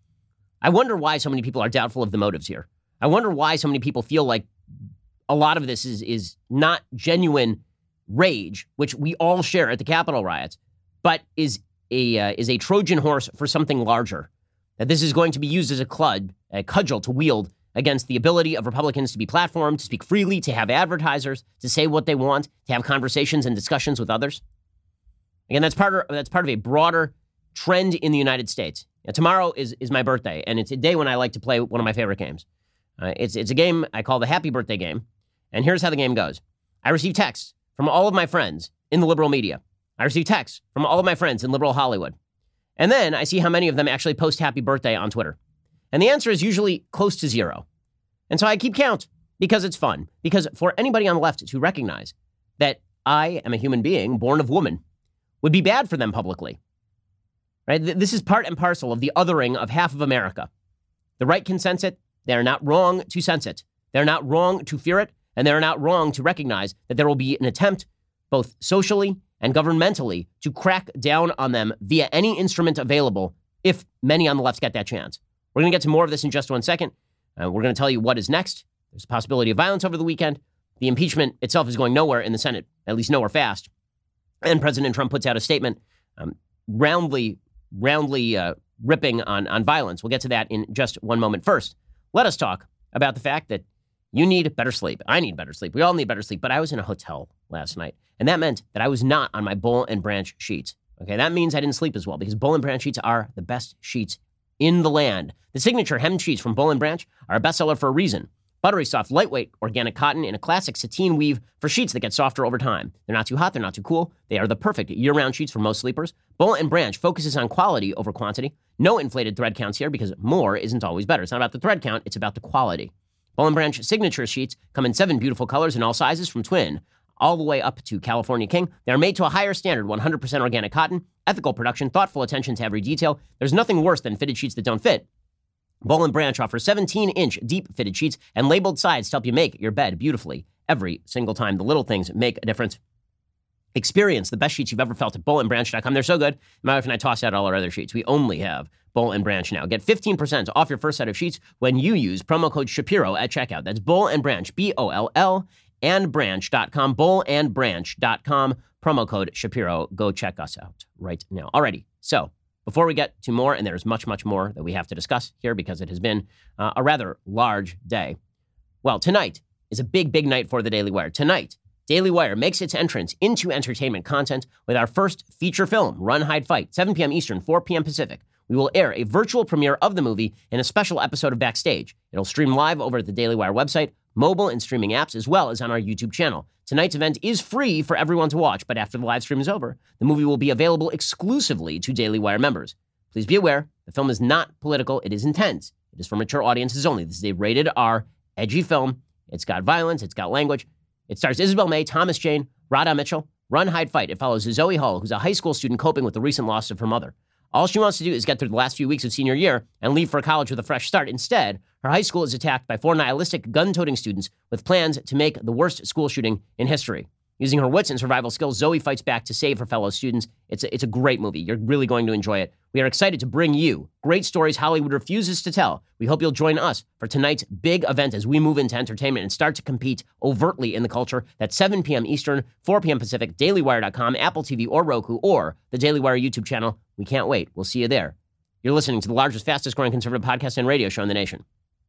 I wonder why so many people are doubtful of the motives here. I wonder why so many people feel like a lot of this is, is not genuine rage, which we all share at the Capitol riots, but is a uh, is a Trojan horse for something larger. That this is going to be used as a clud, a cudgel to wield against the ability of Republicans to be platformed, to speak freely, to have advertisers, to say what they want, to have conversations and discussions with others. Again, that's part of, that's part of a broader trend in the United States. Now, tomorrow is, is my birthday, and it's a day when I like to play one of my favorite games. Uh, it's, it's a game I call the Happy Birthday game, and here's how the game goes. I receive texts from all of my friends in the liberal media. I receive texts from all of my friends in liberal Hollywood. And then I see how many of them actually post happy birthday on Twitter. And the answer is usually close to zero. And so I keep count because it's fun. Because for anybody on the left to recognize that I am a human being born of woman would be bad for them publicly. Right? This is part and parcel of the othering of half of America. The right can sense it. They are not wrong to sense it. They're not wrong to fear it. And they're not wrong to recognize that there will be an attempt, both socially and governmentally, to crack down on them via any instrument available if many on the left get that chance. We're going to get to more of this in just one second. Uh, we're going to tell you what is next. There's a possibility of violence over the weekend. The impeachment itself is going nowhere in the Senate, at least nowhere fast. And President Trump puts out a statement um, roundly, roundly uh, ripping on, on violence. We'll get to that in just one moment. First, let us talk about the fact that you need better sleep. I need better sleep. We all need better sleep. But I was in a hotel last night, and that meant that I was not on my Boll and Branch sheets. Okay, that means I didn't sleep as well because Boll and Branch sheets are the best sheets in the land. The signature hemmed sheets from Boll and Branch are a bestseller for a reason. Buttery soft, lightweight, organic cotton in a classic sateen weave for sheets that get softer over time. They're not too hot, they're not too cool. They are the perfect year-round sheets for most sleepers. Boll and Branch focuses on quality over quantity. No inflated thread counts here because more isn't always better. It's not about the thread count, it's about the quality. Boll and Branch signature sheets come in seven beautiful colors in all sizes from twin all the way up to California King. They are made to a higher standard, one hundred percent organic cotton, ethical production, thoughtful attention to every detail. There's nothing worse than fitted sheets that don't fit. Boll and Branch offers seventeen-inch deep fitted sheets and labeled sides to help you make your bed beautifully every single time. The little things make a difference. Experience the best sheets you've ever felt at boll and branch dot com. They're so good. My wife and I tossed out all our other sheets. We only have Boll and Branch now. Get fifteen percent off your first set of sheets when you use promo code Shapiro at checkout. That's Boll and Branch, B O L L, and branch dot com, boll and branch dot com, promo code Shapiro. Go check us out right now. Alrighty, so before we get to more, and there's much, much more that we have to discuss here because it has been uh, a rather large day. Well, tonight is a big, big night for the Daily Wire. Tonight, Daily Wire makes its entrance into entertainment content with our first feature film, Run, Hide, Fight, seven p.m. Eastern, four p.m. Pacific. We will air a virtual premiere of the movie in a special episode of Backstage. It'll stream live over at the Daily Wire website, mobile and streaming apps, as well as on our YouTube channel. Tonight's event is free for everyone to watch, but after the live stream is over, the movie will be available exclusively to Daily Wire members. Please be aware, the film is not political. It is intense. It is for mature audiences only. This is a rated R, edgy film. It's got violence. It's got language. It stars Isabel May, Thomas Jane, Radha Mitchell. Run, Hide, Fight. It follows Zoe Hall, who's a high school student coping with the recent loss of her mother. All she wants to do is get through the last few weeks of senior year and leave for college with a fresh start. Instead, her high school is attacked by four nihilistic, gun-toting students with plans to make the worst school shooting in history. Using her wits and survival skills, Zoe fights back to save her fellow students. It's a, it's a great movie. You're really going to enjoy it. We are excited to bring you great stories Hollywood refuses to tell. We hope you'll join us for tonight's big event as we move into entertainment and start to compete overtly in the culture. That's seven p.m. Eastern, four p.m. Pacific, daily wire dot com, Apple T V or Roku, or the Daily Wire YouTube channel. We can't wait. We'll see you there. You're listening to the largest, fastest growing conservative podcast and radio show in the nation.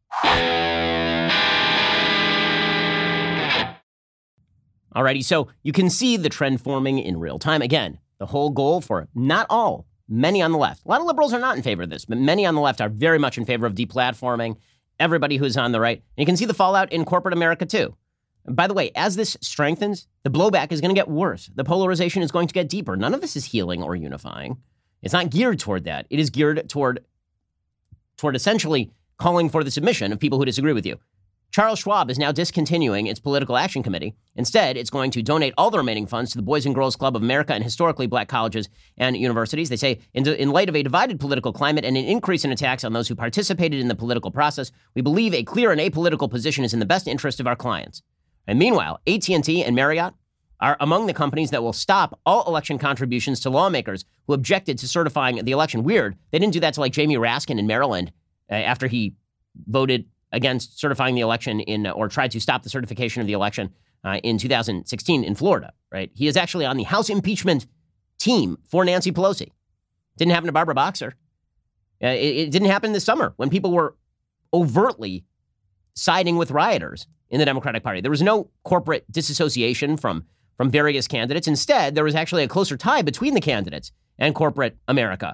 Alrighty, so you can see the trend forming in real time. Again, the whole goal for not all, many on the left. A lot of liberals are not in favor of this, but many on the left are very much in favor of deplatforming everybody who's on the right. And you can see the fallout in corporate America, too. And by the way, as this strengthens, the blowback is going to get worse. The polarization is going to get deeper. None of this is healing or unifying. It's not geared toward that. It is geared toward toward essentially calling for the submission of people who disagree with you. Charles Schwab is now discontinuing its political action committee. Instead, it's going to donate all the remaining funds to the Boys and Girls Club of America and historically black colleges and universities. They say, in, in light of a divided political climate and an increase in attacks on those who participated in the political process, we believe a clear and apolitical position is in the best interest of our clients. And meanwhile, A T and T and Marriott are among the companies that will stop all election contributions to lawmakers who objected to certifying the election. Weird. They didn't do that to like Jamie Raskin in Maryland uh, after he voted against certifying the election in, or tried to stop the certification of the election uh, in two thousand sixteen in Florida, right? He is actually on the House impeachment team for Nancy Pelosi. Didn't happen to Barbara Boxer. Uh, it, it didn't happen this summer when people were overtly siding with rioters in the Democratic Party. There was no corporate disassociation from, from various candidates. Instead, there was actually a closer tie between the candidates and corporate America.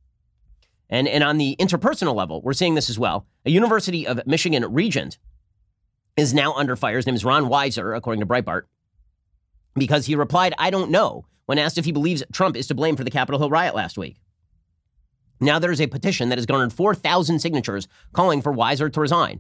And, and on the interpersonal level, we're seeing this as well. A University of Michigan regent is now under fire. His name is Ron Weiser, according to Breitbart, because he replied, "I don't know," when asked if he believes Trump is to blame for the Capitol Hill riot last week. Now there is a petition that has garnered four thousand signatures calling for Weiser to resign.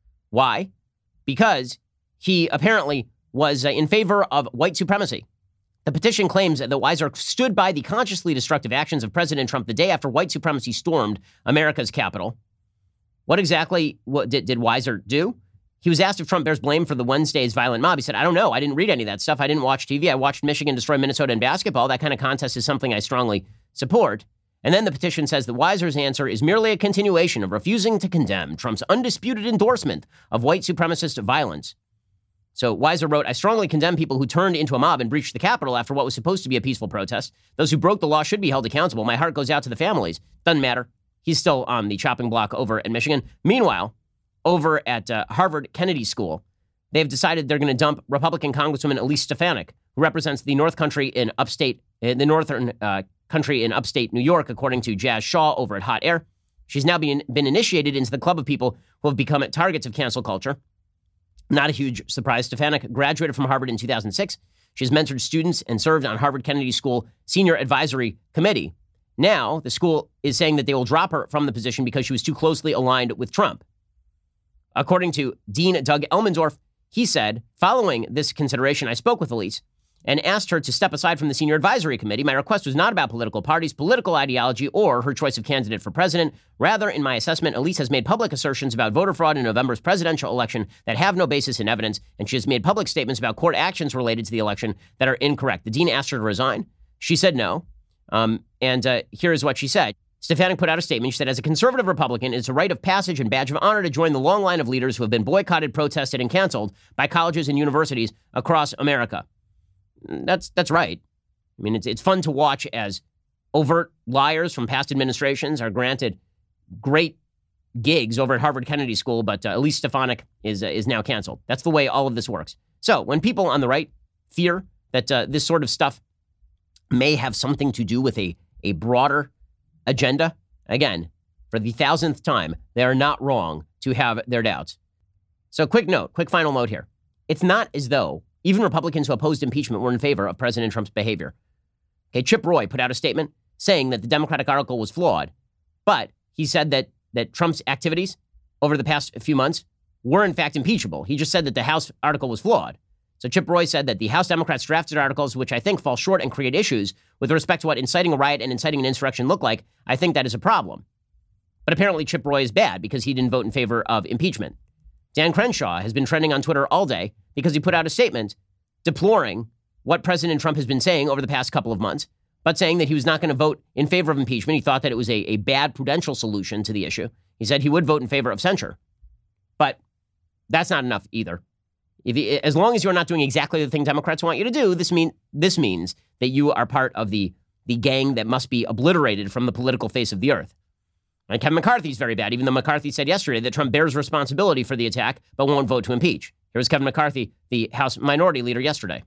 Why? Because he apparently was uh, in favor of white supremacy. The petition claims that Weiser stood by the consciously destructive actions of President Trump the day after white supremacy stormed America's Capitol. What exactly what did, did Weiser do? He was asked if Trump bears blame for the Wednesday's violent mob. He said, "I don't know. I didn't read any of that stuff. I didn't watch T V. I watched Michigan destroy Minnesota in basketball. That kind of contest is something I strongly support." And then the petition says that Weiser's answer is merely a continuation of refusing to condemn Trump's undisputed endorsement of white supremacist violence. So Weiser wrote, "I strongly condemn people who turned into a mob and breached the Capitol after what was supposed to be a peaceful protest. Those who broke the law should be held accountable. My heart goes out to the families." Doesn't matter. He's still on the chopping block over in Michigan. Meanwhile, over at uh, Harvard Kennedy School, they've decided they're going to dump Republican Congresswoman Elise Stefanik, who represents the North Country in upstate, uh, the Northern uh, Country in upstate New York, according to Jazz Shaw over at Hot Air. She's now been, been initiated into the club of people who have become targets of cancel culture. Not a huge surprise. Stefanik graduated from Harvard in two thousand six. She's mentored students and served on Harvard Kennedy School Senior Advisory Committee. Now, the school is saying that they will drop her from the position because she was too closely aligned with Trump. According to Dean Doug Elmendorf, he said, "Following this consideration, I spoke with Elise and asked her to step aside from the Senior Advisory Committee. My request was not about political parties, political ideology, or her choice of candidate for president. Rather, in my assessment, Elise has made public assertions about voter fraud in November's presidential election that have no basis in evidence, and she has made public statements about court actions related to the election that are incorrect." The dean asked her to resign. She said no. Um, and uh, here is what she said. Stefanik put out a statement. She said, "As a conservative Republican, it's a rite of passage and badge of honor to join the long line of leaders who have been boycotted, protested, and canceled by colleges and universities across America." That's that's right. I mean, it's it's fun to watch as overt liars from past administrations are granted great gigs over at Harvard Kennedy School, but uh, Elise Stefanik is uh, is now canceled. That's the way all of this works. So when people on the right fear that uh, this sort of stuff may have something to do with a a broader agenda, again, for the thousandth time, they are not wrong to have their doubts. So quick note, quick final note here. It's not as though even Republicans who opposed impeachment were in favor of President Trump's behavior. Okay, Chip Roy put out a statement saying that the Democratic article was flawed, but he said that that Trump's activities over the past few months were in fact impeachable. He just said that the House article was flawed. So Chip Roy said that the House Democrats drafted articles which I think fall short and create issues with respect to what inciting a riot and inciting an insurrection look like. I think that is a problem. But apparently Chip Roy is bad because he didn't vote in favor of impeachment. Dan Crenshaw has been trending on Twitter all day because he put out a statement deploring what President Trump has been saying over the past couple of months, but saying that he was not going to vote in favor of impeachment. He thought that it was a, a bad prudential solution to the issue. He said he would vote in favor of censure. But that's not enough either. If he, as long as you're not doing exactly the thing Democrats want you to do, this mean this means that you are part of the, the gang that must be obliterated from the political face of the earth. And Kevin McCarthy is very bad, even though McCarthy said yesterday that Trump bears responsibility for the attack, but won't vote to impeach. Here was Kevin McCarthy, the House Minority Leader, yesterday.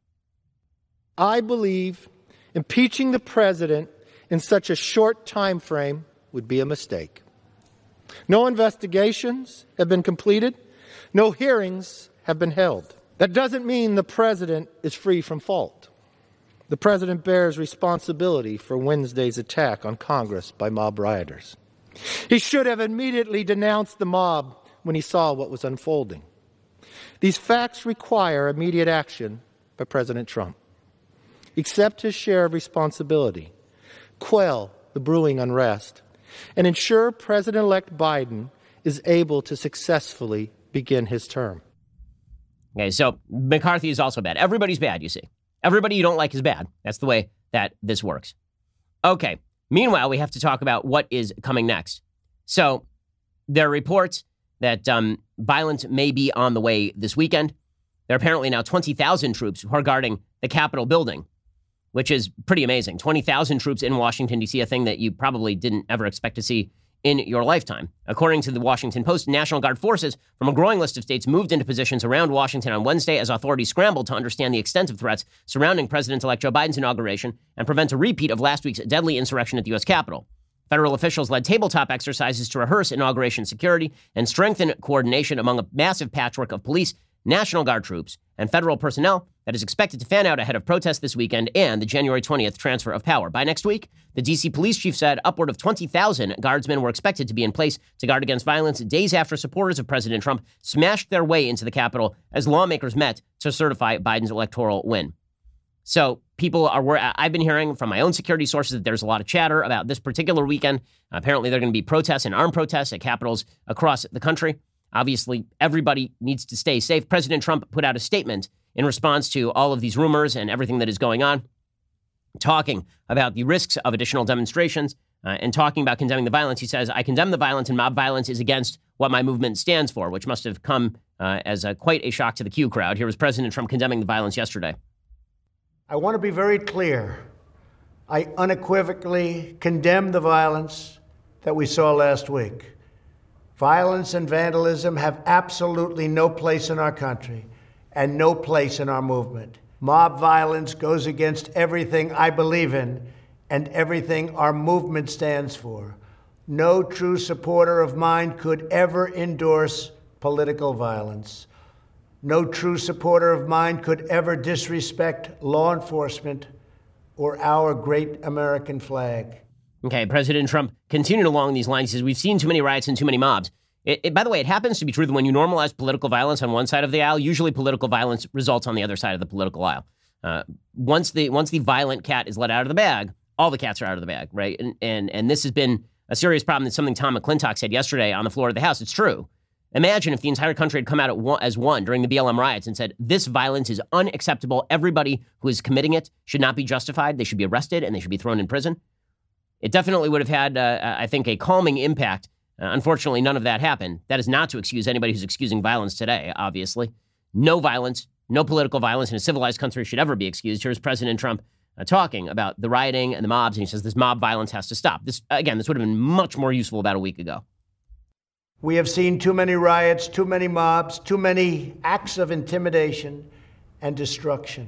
I believe impeaching the president in such a short time frame would be a mistake. No investigations have been completed. No hearings have been held. That doesn't mean the president is free from fault. The president bears responsibility for Wednesday's attack on Congress by mob rioters. He should have immediately denounced the mob when he saw what was unfolding. These facts require immediate action by President Trump. Accept his share of responsibility, quell the brewing unrest, and ensure President-elect Biden is able to successfully begin his term. Okay, so McCarthy is also bad. Everybody's bad, you see. Everybody you don't like is bad. That's the way that this works. Okay, meanwhile, we have to talk about what is coming next. So there are reports that um, violence may be on the way this weekend. There are apparently now twenty thousand troops who are guarding the Capitol building, which is pretty amazing. twenty thousand troops in Washington, D C, a thing that you probably didn't ever expect to see in your lifetime. According to the Washington Post, National Guard forces from a growing list of states moved into positions around Washington on Wednesday as authorities scrambled to understand the extent of threats surrounding President-elect Joe Biden's inauguration and prevent a repeat of last week's deadly insurrection at the U S Capitol. Federal officials led tabletop exercises to rehearse inauguration security and strengthen coordination among a massive patchwork of police, National Guard troops, and federal personnel that is expected to fan out ahead of protests this weekend and the January twentieth transfer of power. By next week, the D C police chief said upward of twenty thousand guardsmen were expected to be in place to guard against violence days after supporters of President Trump smashed their way into the Capitol as lawmakers met to certify Biden's electoral win. So people are, I've been hearing from my own security sources that there's a lot of chatter about this particular weekend. Apparently, there are going to be protests and armed protests at capitals across the country. Obviously, everybody needs to stay safe. President Trump put out a statement in response to all of these rumors and everything that is going on, talking about the risks of additional demonstrations uh, and talking about condemning the violence. He says, I condemn the violence, and mob violence is against what my movement stands for, which must have come uh, as a, quite a shock to the Q crowd. Here was President Trump condemning the violence yesterday. I want to be very clear. I unequivocally condemn the violence that we saw last week. Violence and vandalism have absolutely no place in our country and no place in our movement. Mob violence goes against everything I believe in and everything our movement stands for. No true supporter of mine could ever endorse political violence. No true supporter of mine could ever disrespect law enforcement or our great American flag. Okay, President Trump continued along these lines. He says, we've seen too many riots and too many mobs. It, it, by the way, it happens to be true that when you normalize political violence on one side of the aisle, usually political violence results on the other side of the political aisle. Uh, once the once the violent cat is let out of the bag, all the cats are out of the bag, right? And and and this has been a serious problem. That's something Tom McClintock said yesterday on the floor of the House. It's true. Imagine if the entire country had come out at one, as one during the B L M riots and said, this violence is unacceptable. Everybody who is committing it should not be justified. They should be arrested and they should be thrown in prison. It definitely would have had, uh, I think, a calming impact. Uh, unfortunately, none of that happened. That is not to excuse anybody who's excusing violence today, obviously. No violence, no political violence in a civilized country should ever be excused. Here's President Trump uh, talking about the rioting and the mobs, and he says this mob violence has to stop. This, again, this would have been much more useful about a week ago. We have seen too many riots, too many mobs, too many acts of intimidation and destruction.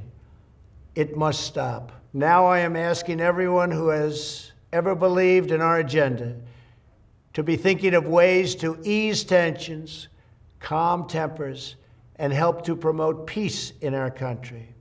It must stop. Now I am asking everyone who has ever believed in our agenda to be thinking of ways to ease tensions, calm tempers, and help to promote peace in our country.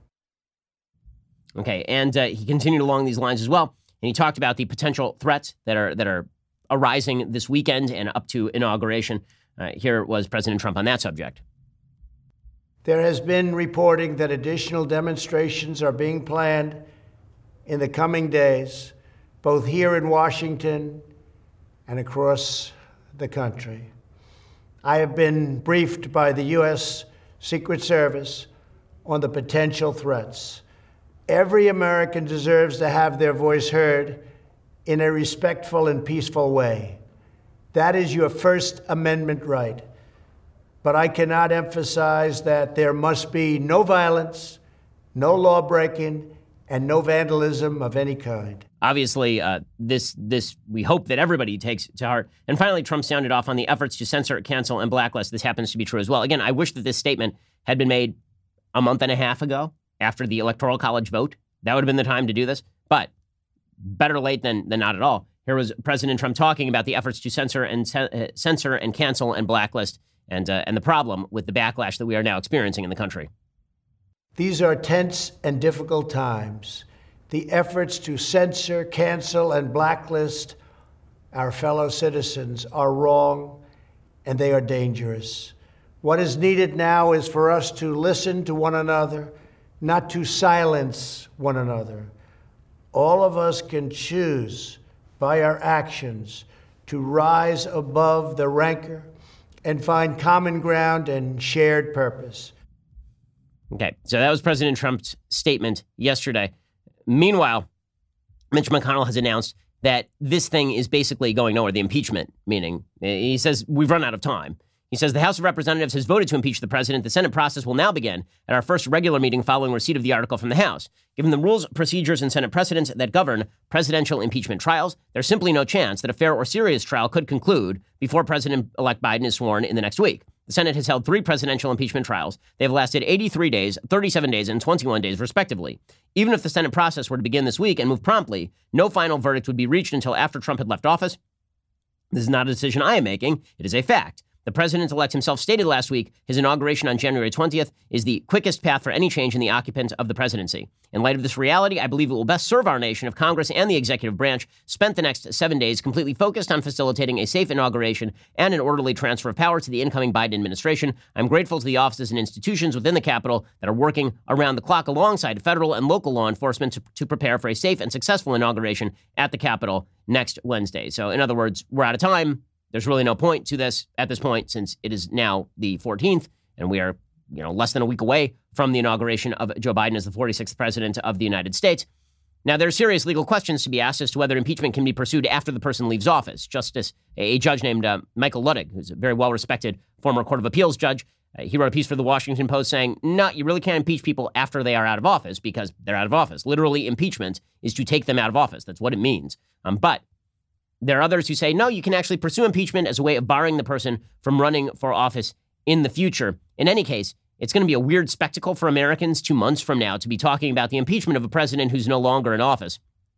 Okay, and uh, he continued along these lines as well, and he talked about the potential threats that are that are arising this weekend and up to inauguration. Uh, here was President Trump on that subject. There has been reporting that additional demonstrations are being planned in the coming days, both here in Washington and across the country. I have been briefed by the U S Secret Service on the potential threats. Every American deserves to have their voice heard in a respectful and peaceful way. That is your First Amendment right. But I cannot emphasize that there must be no violence, no law breaking, and no vandalism of any kind. Obviously, uh, this this we hope that everybody takes to heart. And finally, Trump sounded off on the efforts to censor, cancel, and blacklist. This happens to be true as well. Again, I wish that this statement had been made a month and a half ago after the Electoral College vote. That would have been the time to do this. But better late than, than not at all. Here was President Trump talking about the efforts to censor and uh, censor and cancel and blacklist and uh, and the problem with the backlash that we are now experiencing in the country. These are tense and difficult times. The efforts to censor, cancel, and blacklist our fellow citizens are wrong and they are dangerous. What is needed now is for us to listen to one another, not to silence one another. All of us can choose by our actions to rise above the rancor and find common ground and shared purpose. Okay, so that was President Trump's statement yesterday. Meanwhile, Mitch McConnell has announced that this thing is basically going nowhere, the impeachment, meaning he says we've run out of time. He says the House of Representatives has voted to impeach the president. The Senate process will now begin at our first regular meeting following receipt of the article from the House. Given the rules, procedures, and Senate precedents that govern presidential impeachment trials, there's simply no chance that a fair or serious trial could conclude before President-elect Biden is sworn in the next week. The Senate has held three presidential impeachment trials. They have lasted eighty-three days, thirty-seven days, and twenty-one days, respectively. Even if the Senate process were to begin this week and move promptly, no final verdict would be reached until after Trump had left office. This is not a decision I am making. It is a fact. The president-elect himself stated last week his inauguration on January twentieth is the quickest path for any change in the occupant of the presidency. In light of this reality, I believe it will best serve our nation if Congress and the executive branch spent the next seven days completely focused on facilitating a safe inauguration and an orderly transfer of power to the incoming Biden administration. I'm grateful to the offices and institutions within the Capitol that are working around the clock alongside federal and local law enforcement to, to prepare for a safe and successful inauguration at the Capitol next Wednesday. So, in other words, we're out of time. There's really no point to this at this point, since it is now the fourteenth, and we are, you know, less than a week away from the inauguration of Joe Biden as the forty-sixth president of the United States. Now, there are serious legal questions to be asked as to whether impeachment can be pursued after the person leaves office. Justice, a judge named uh, Michael Luttig, who's a very well-respected former Court of Appeals judge, uh, he wrote a piece for the Washington Post saying, no, you really can't impeach people after they are out of office because they're out of office. Literally, impeachment is to take them out of office. That's what it means. Um, but there are others who say, no, you can actually pursue impeachment as a way of barring the person from running for office in the future. In any case, it's going to be a weird spectacle for Americans two months from now to be talking about the impeachment of a president who's no longer in office.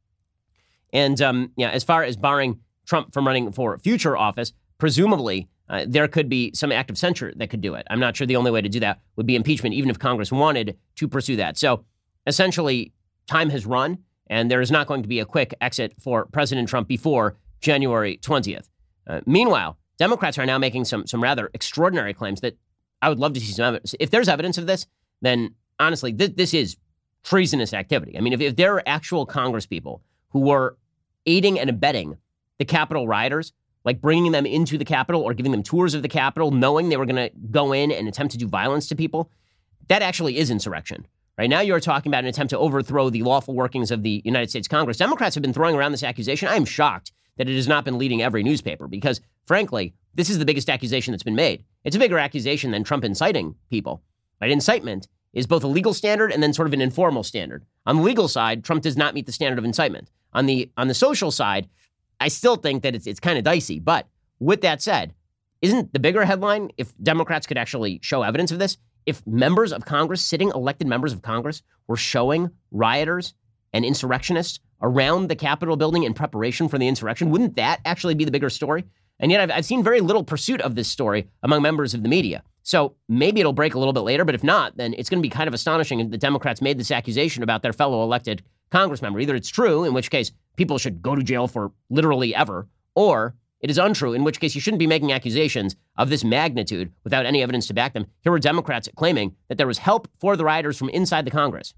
And um, yeah, as far as barring Trump from running for future office, presumably uh, there could be some act of censure that could do it. I'm not sure the only way to do that would be impeachment, even if Congress wanted to pursue that. So essentially, time has run, and there is not going to be a quick exit for President Trump before January twentieth. Uh, meanwhile, Democrats are now making some some rather extraordinary claims that I would love to see some evidence. If there's evidence of this, then honestly, this, this is treasonous activity. I mean, if, if there are actual Congress people who were aiding and abetting the Capitol rioters, like bringing them into the Capitol or giving them tours of the Capitol, knowing they were going to go in and attempt to do violence to people, that actually is insurrection. Right now, you're talking about an attempt to overthrow the lawful workings of the United States Congress. Democrats have been throwing around this accusation. I'm shocked that it has not been leading every newspaper because, frankly, this is the biggest accusation that's been made. It's a bigger accusation than Trump inciting people. Right? Incitement is both a legal standard and then sort of an informal standard. On the legal side, Trump does not meet the standard of incitement. On the on the social side, I still think that it's it's kind of dicey. But with that said, isn't the bigger headline, if Democrats could actually show evidence of this, if members of Congress, sitting elected members of Congress, were showing rioters and insurrectionists around the Capitol building in preparation for the insurrection, wouldn't that actually be the bigger story? And yet I've, I've seen very little pursuit of this story among members of the media. So maybe it'll break a little bit later, but if not, then it's going to be kind of astonishing that the Democrats made this accusation about their fellow elected Congress member. Either it's true, in which case people should go to jail for literally ever, or it is untrue, in which case you shouldn't be making accusations of this magnitude without any evidence to back them. Here were Democrats claiming that there was help for the rioters from inside the Congress.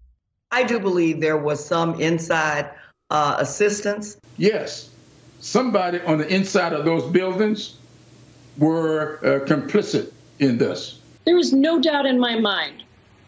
I do believe there was some inside uh, assistance. Yes, somebody on the inside of those buildings were uh, complicit in this. There is no doubt in my mind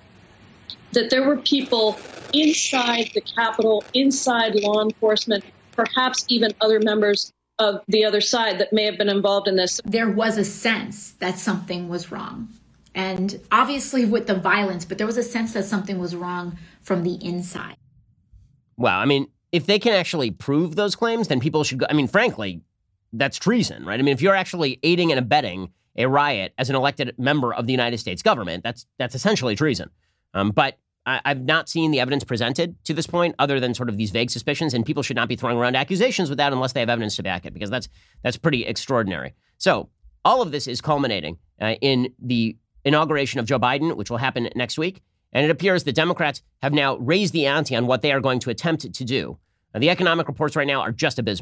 that there were people inside the Capitol, inside law enforcement, perhaps even other members of the other side that may have been involved in this. There was a sense that something was wrong. And obviously with the violence, but there was a sense that something was wrong from the inside. Well, I mean, if they can actually prove those claims, then people should go. I mean, frankly, that's treason, right? I mean, if you're actually aiding and abetting a riot as an elected member of the United States government, that's that's essentially treason. Um, but I, I've not seen the evidence presented to this point other than sort of these vague suspicions, and people should not be throwing around accusations with that unless they have evidence to back it, because that's that's pretty extraordinary. So all of this is culminating uh, in the inauguration of Joe Biden, which will happen next week. And it appears that Democrats have now raised the ante on what they are going to attempt to do. Now, the economic reports right now are just abysmal.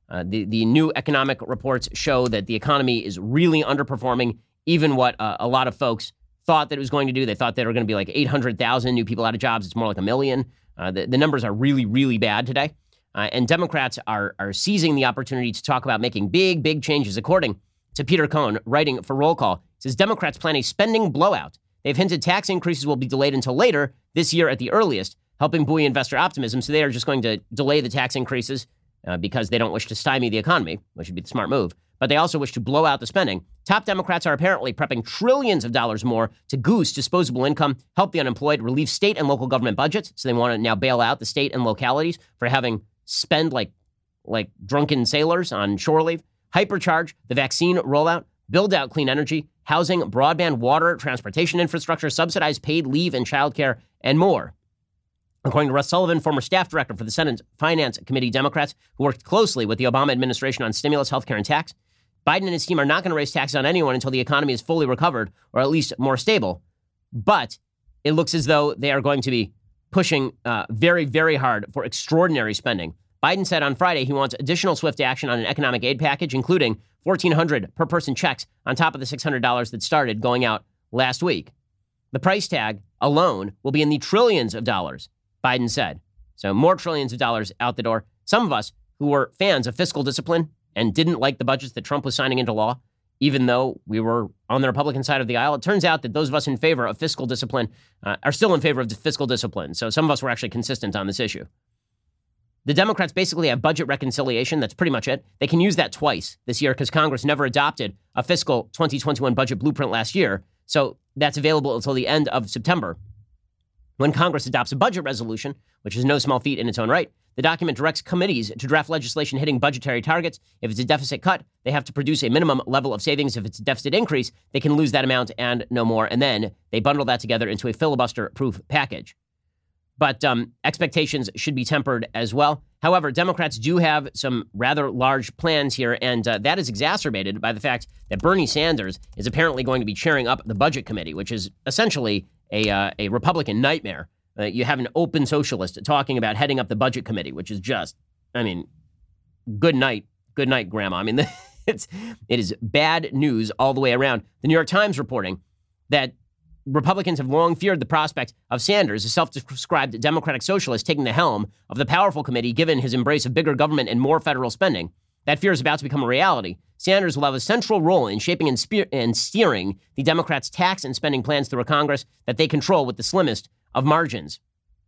Uh, the, the new economic reports show that the economy is really underperforming even what uh, a lot of folks thought that it was going to do. They thought there were going to be like eight hundred thousand new people out of jobs. It's more like a million. Uh, the, the numbers are really, really bad today. Uh, and Democrats are, are seizing the opportunity to talk about making big, big changes. According to Peter Cohn, writing for Roll Call, it says Democrats plan a spending blowout. They've hinted tax increases will be delayed until later this year at the earliest, helping buoy investor optimism. So they are just going to delay the tax increases uh, because they don't wish to stymie the economy, which would be the smart move. But they also wish to blow out the spending. Top Democrats are apparently prepping trillions of dollars more to goose disposable income, help the unemployed, relieve state and local government budgets. So they want to now bail out the state and localities for having spend like, like drunken sailors on shore leave, hypercharge the vaccine rollout, build out clean energy, housing, broadband, water, transportation infrastructure, subsidize paid leave and childcare, and more. According to Russ Sullivan, former staff director for the Senate Finance Committee Democrats, who worked closely with the Obama administration on stimulus, healthcare, and tax, Biden and his team are not going to raise taxes on anyone until the economy is fully recovered or at least more stable. But it looks as though they are going to be pushing uh, very, very hard for extraordinary spending. Biden said on Friday he wants additional swift action on an economic aid package, including fourteen hundred dollars per person checks on top of the six hundred dollars that started going out last week. The price tag alone will be in the trillions of dollars, Biden said. So more trillions of dollars out the door. Some of us who were fans of fiscal discipline and didn't like the budgets that Trump was signing into law, even though we were on the Republican side of the aisle, it turns out that those of us in favor of fiscal discipline uh, are still in favor of fiscal discipline. So some of us were actually consistent on this issue. The Democrats basically have budget reconciliation. That's pretty much it. They can use that twice this year because Congress never adopted a fiscal twenty twenty-one budget blueprint last year. So that's available until the end of September. When Congress adopts a budget resolution, which is no small feat in its own right, the document directs committees to draft legislation hitting budgetary targets. If it's a deficit cut, they have to produce a minimum level of savings. If it's a deficit increase, they can lose that amount and no more. And then they bundle that together into a filibuster-proof package. But um, expectations should be tempered as well. However, Democrats do have some rather large plans here, and uh, that is exacerbated by the fact that Bernie Sanders is apparently going to be chairing up the Budget Committee, which is essentially a, uh, a Republican nightmare. Uh, you have an open socialist talking about heading up the Budget Committee, which is just, I mean, good night. Good night, Grandma. I mean, it's, it is bad news all the way around. The New York Times reporting that Republicans have long feared the prospect of Sanders, a self-described Democratic socialist, taking the helm of the powerful committee, given his embrace of bigger government and more federal spending. That fear is about to become a reality. Sanders will have a central role in shaping and, spear- and steering the Democrats' tax and spending plans through a Congress that they control with the slimmest of margins.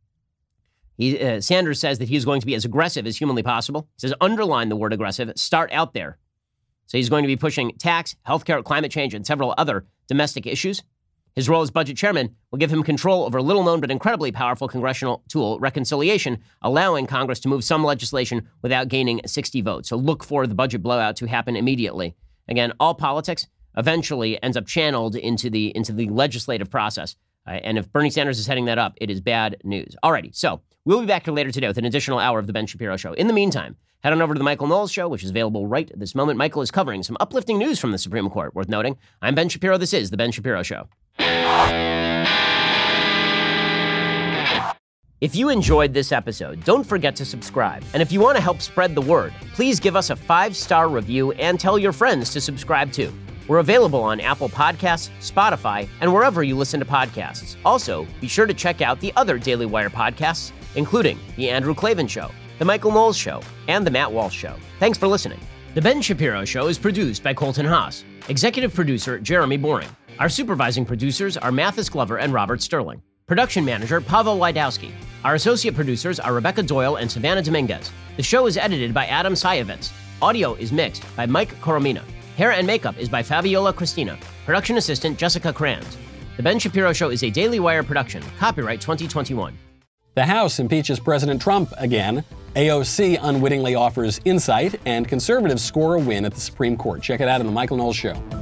He, uh, Sanders says that he is going to be as aggressive as humanly possible. He says, underline the word aggressive, start out there. So he's going to be pushing tax, healthcare, climate change, and several other domestic issues. His role as budget chairman will give him control over a little-known but incredibly powerful congressional tool, reconciliation, allowing Congress to move some legislation without gaining sixty votes. So look for the budget blowout to happen immediately. Again, all politics eventually ends up channeled into the into the legislative process. Uh, and if Bernie Sanders is heading that up, it is bad news. Alrighty, so we'll be back here later today with an additional hour of The Ben Shapiro Show. In the meantime, head on over to the Michael Knowles Show, which is available right at this moment. Michael is covering some uplifting news from the Supreme Court, worth noting. I'm Ben Shapiro. This is The Ben Shapiro Show. If you enjoyed this episode, don't forget to subscribe. And if you want to help spread the word, please give us a five-star review and tell your friends to subscribe too. We're available on Apple Podcasts, Spotify, and wherever you listen to podcasts. Also, be sure to check out the other Daily Wire podcasts, including The Andrew Klavan Show, The Michael Knowles Show, and The Matt Walsh Show. Thanks for listening. The Ben Shapiro Show is produced by Colton Haas. Executive producer, Jeremy Boring. Our supervising producers are Mathis Glover and Robert Sterling. Production manager, Pavel Wydowski. Our associate producers are Rebecca Doyle and Savannah Dominguez. The show is edited by Adam Sayevitz. Audio is mixed by Mike Coromina. Hair and makeup is by Fabiola Cristina. Production assistant, Jessica Kranz. The Ben Shapiro Show is a Daily Wire production. Copyright twenty twenty-one. The House impeaches President Trump again. A O C unwittingly offers insight, and conservatives score a win at the Supreme Court. Check it out on The Michael Knowles Show.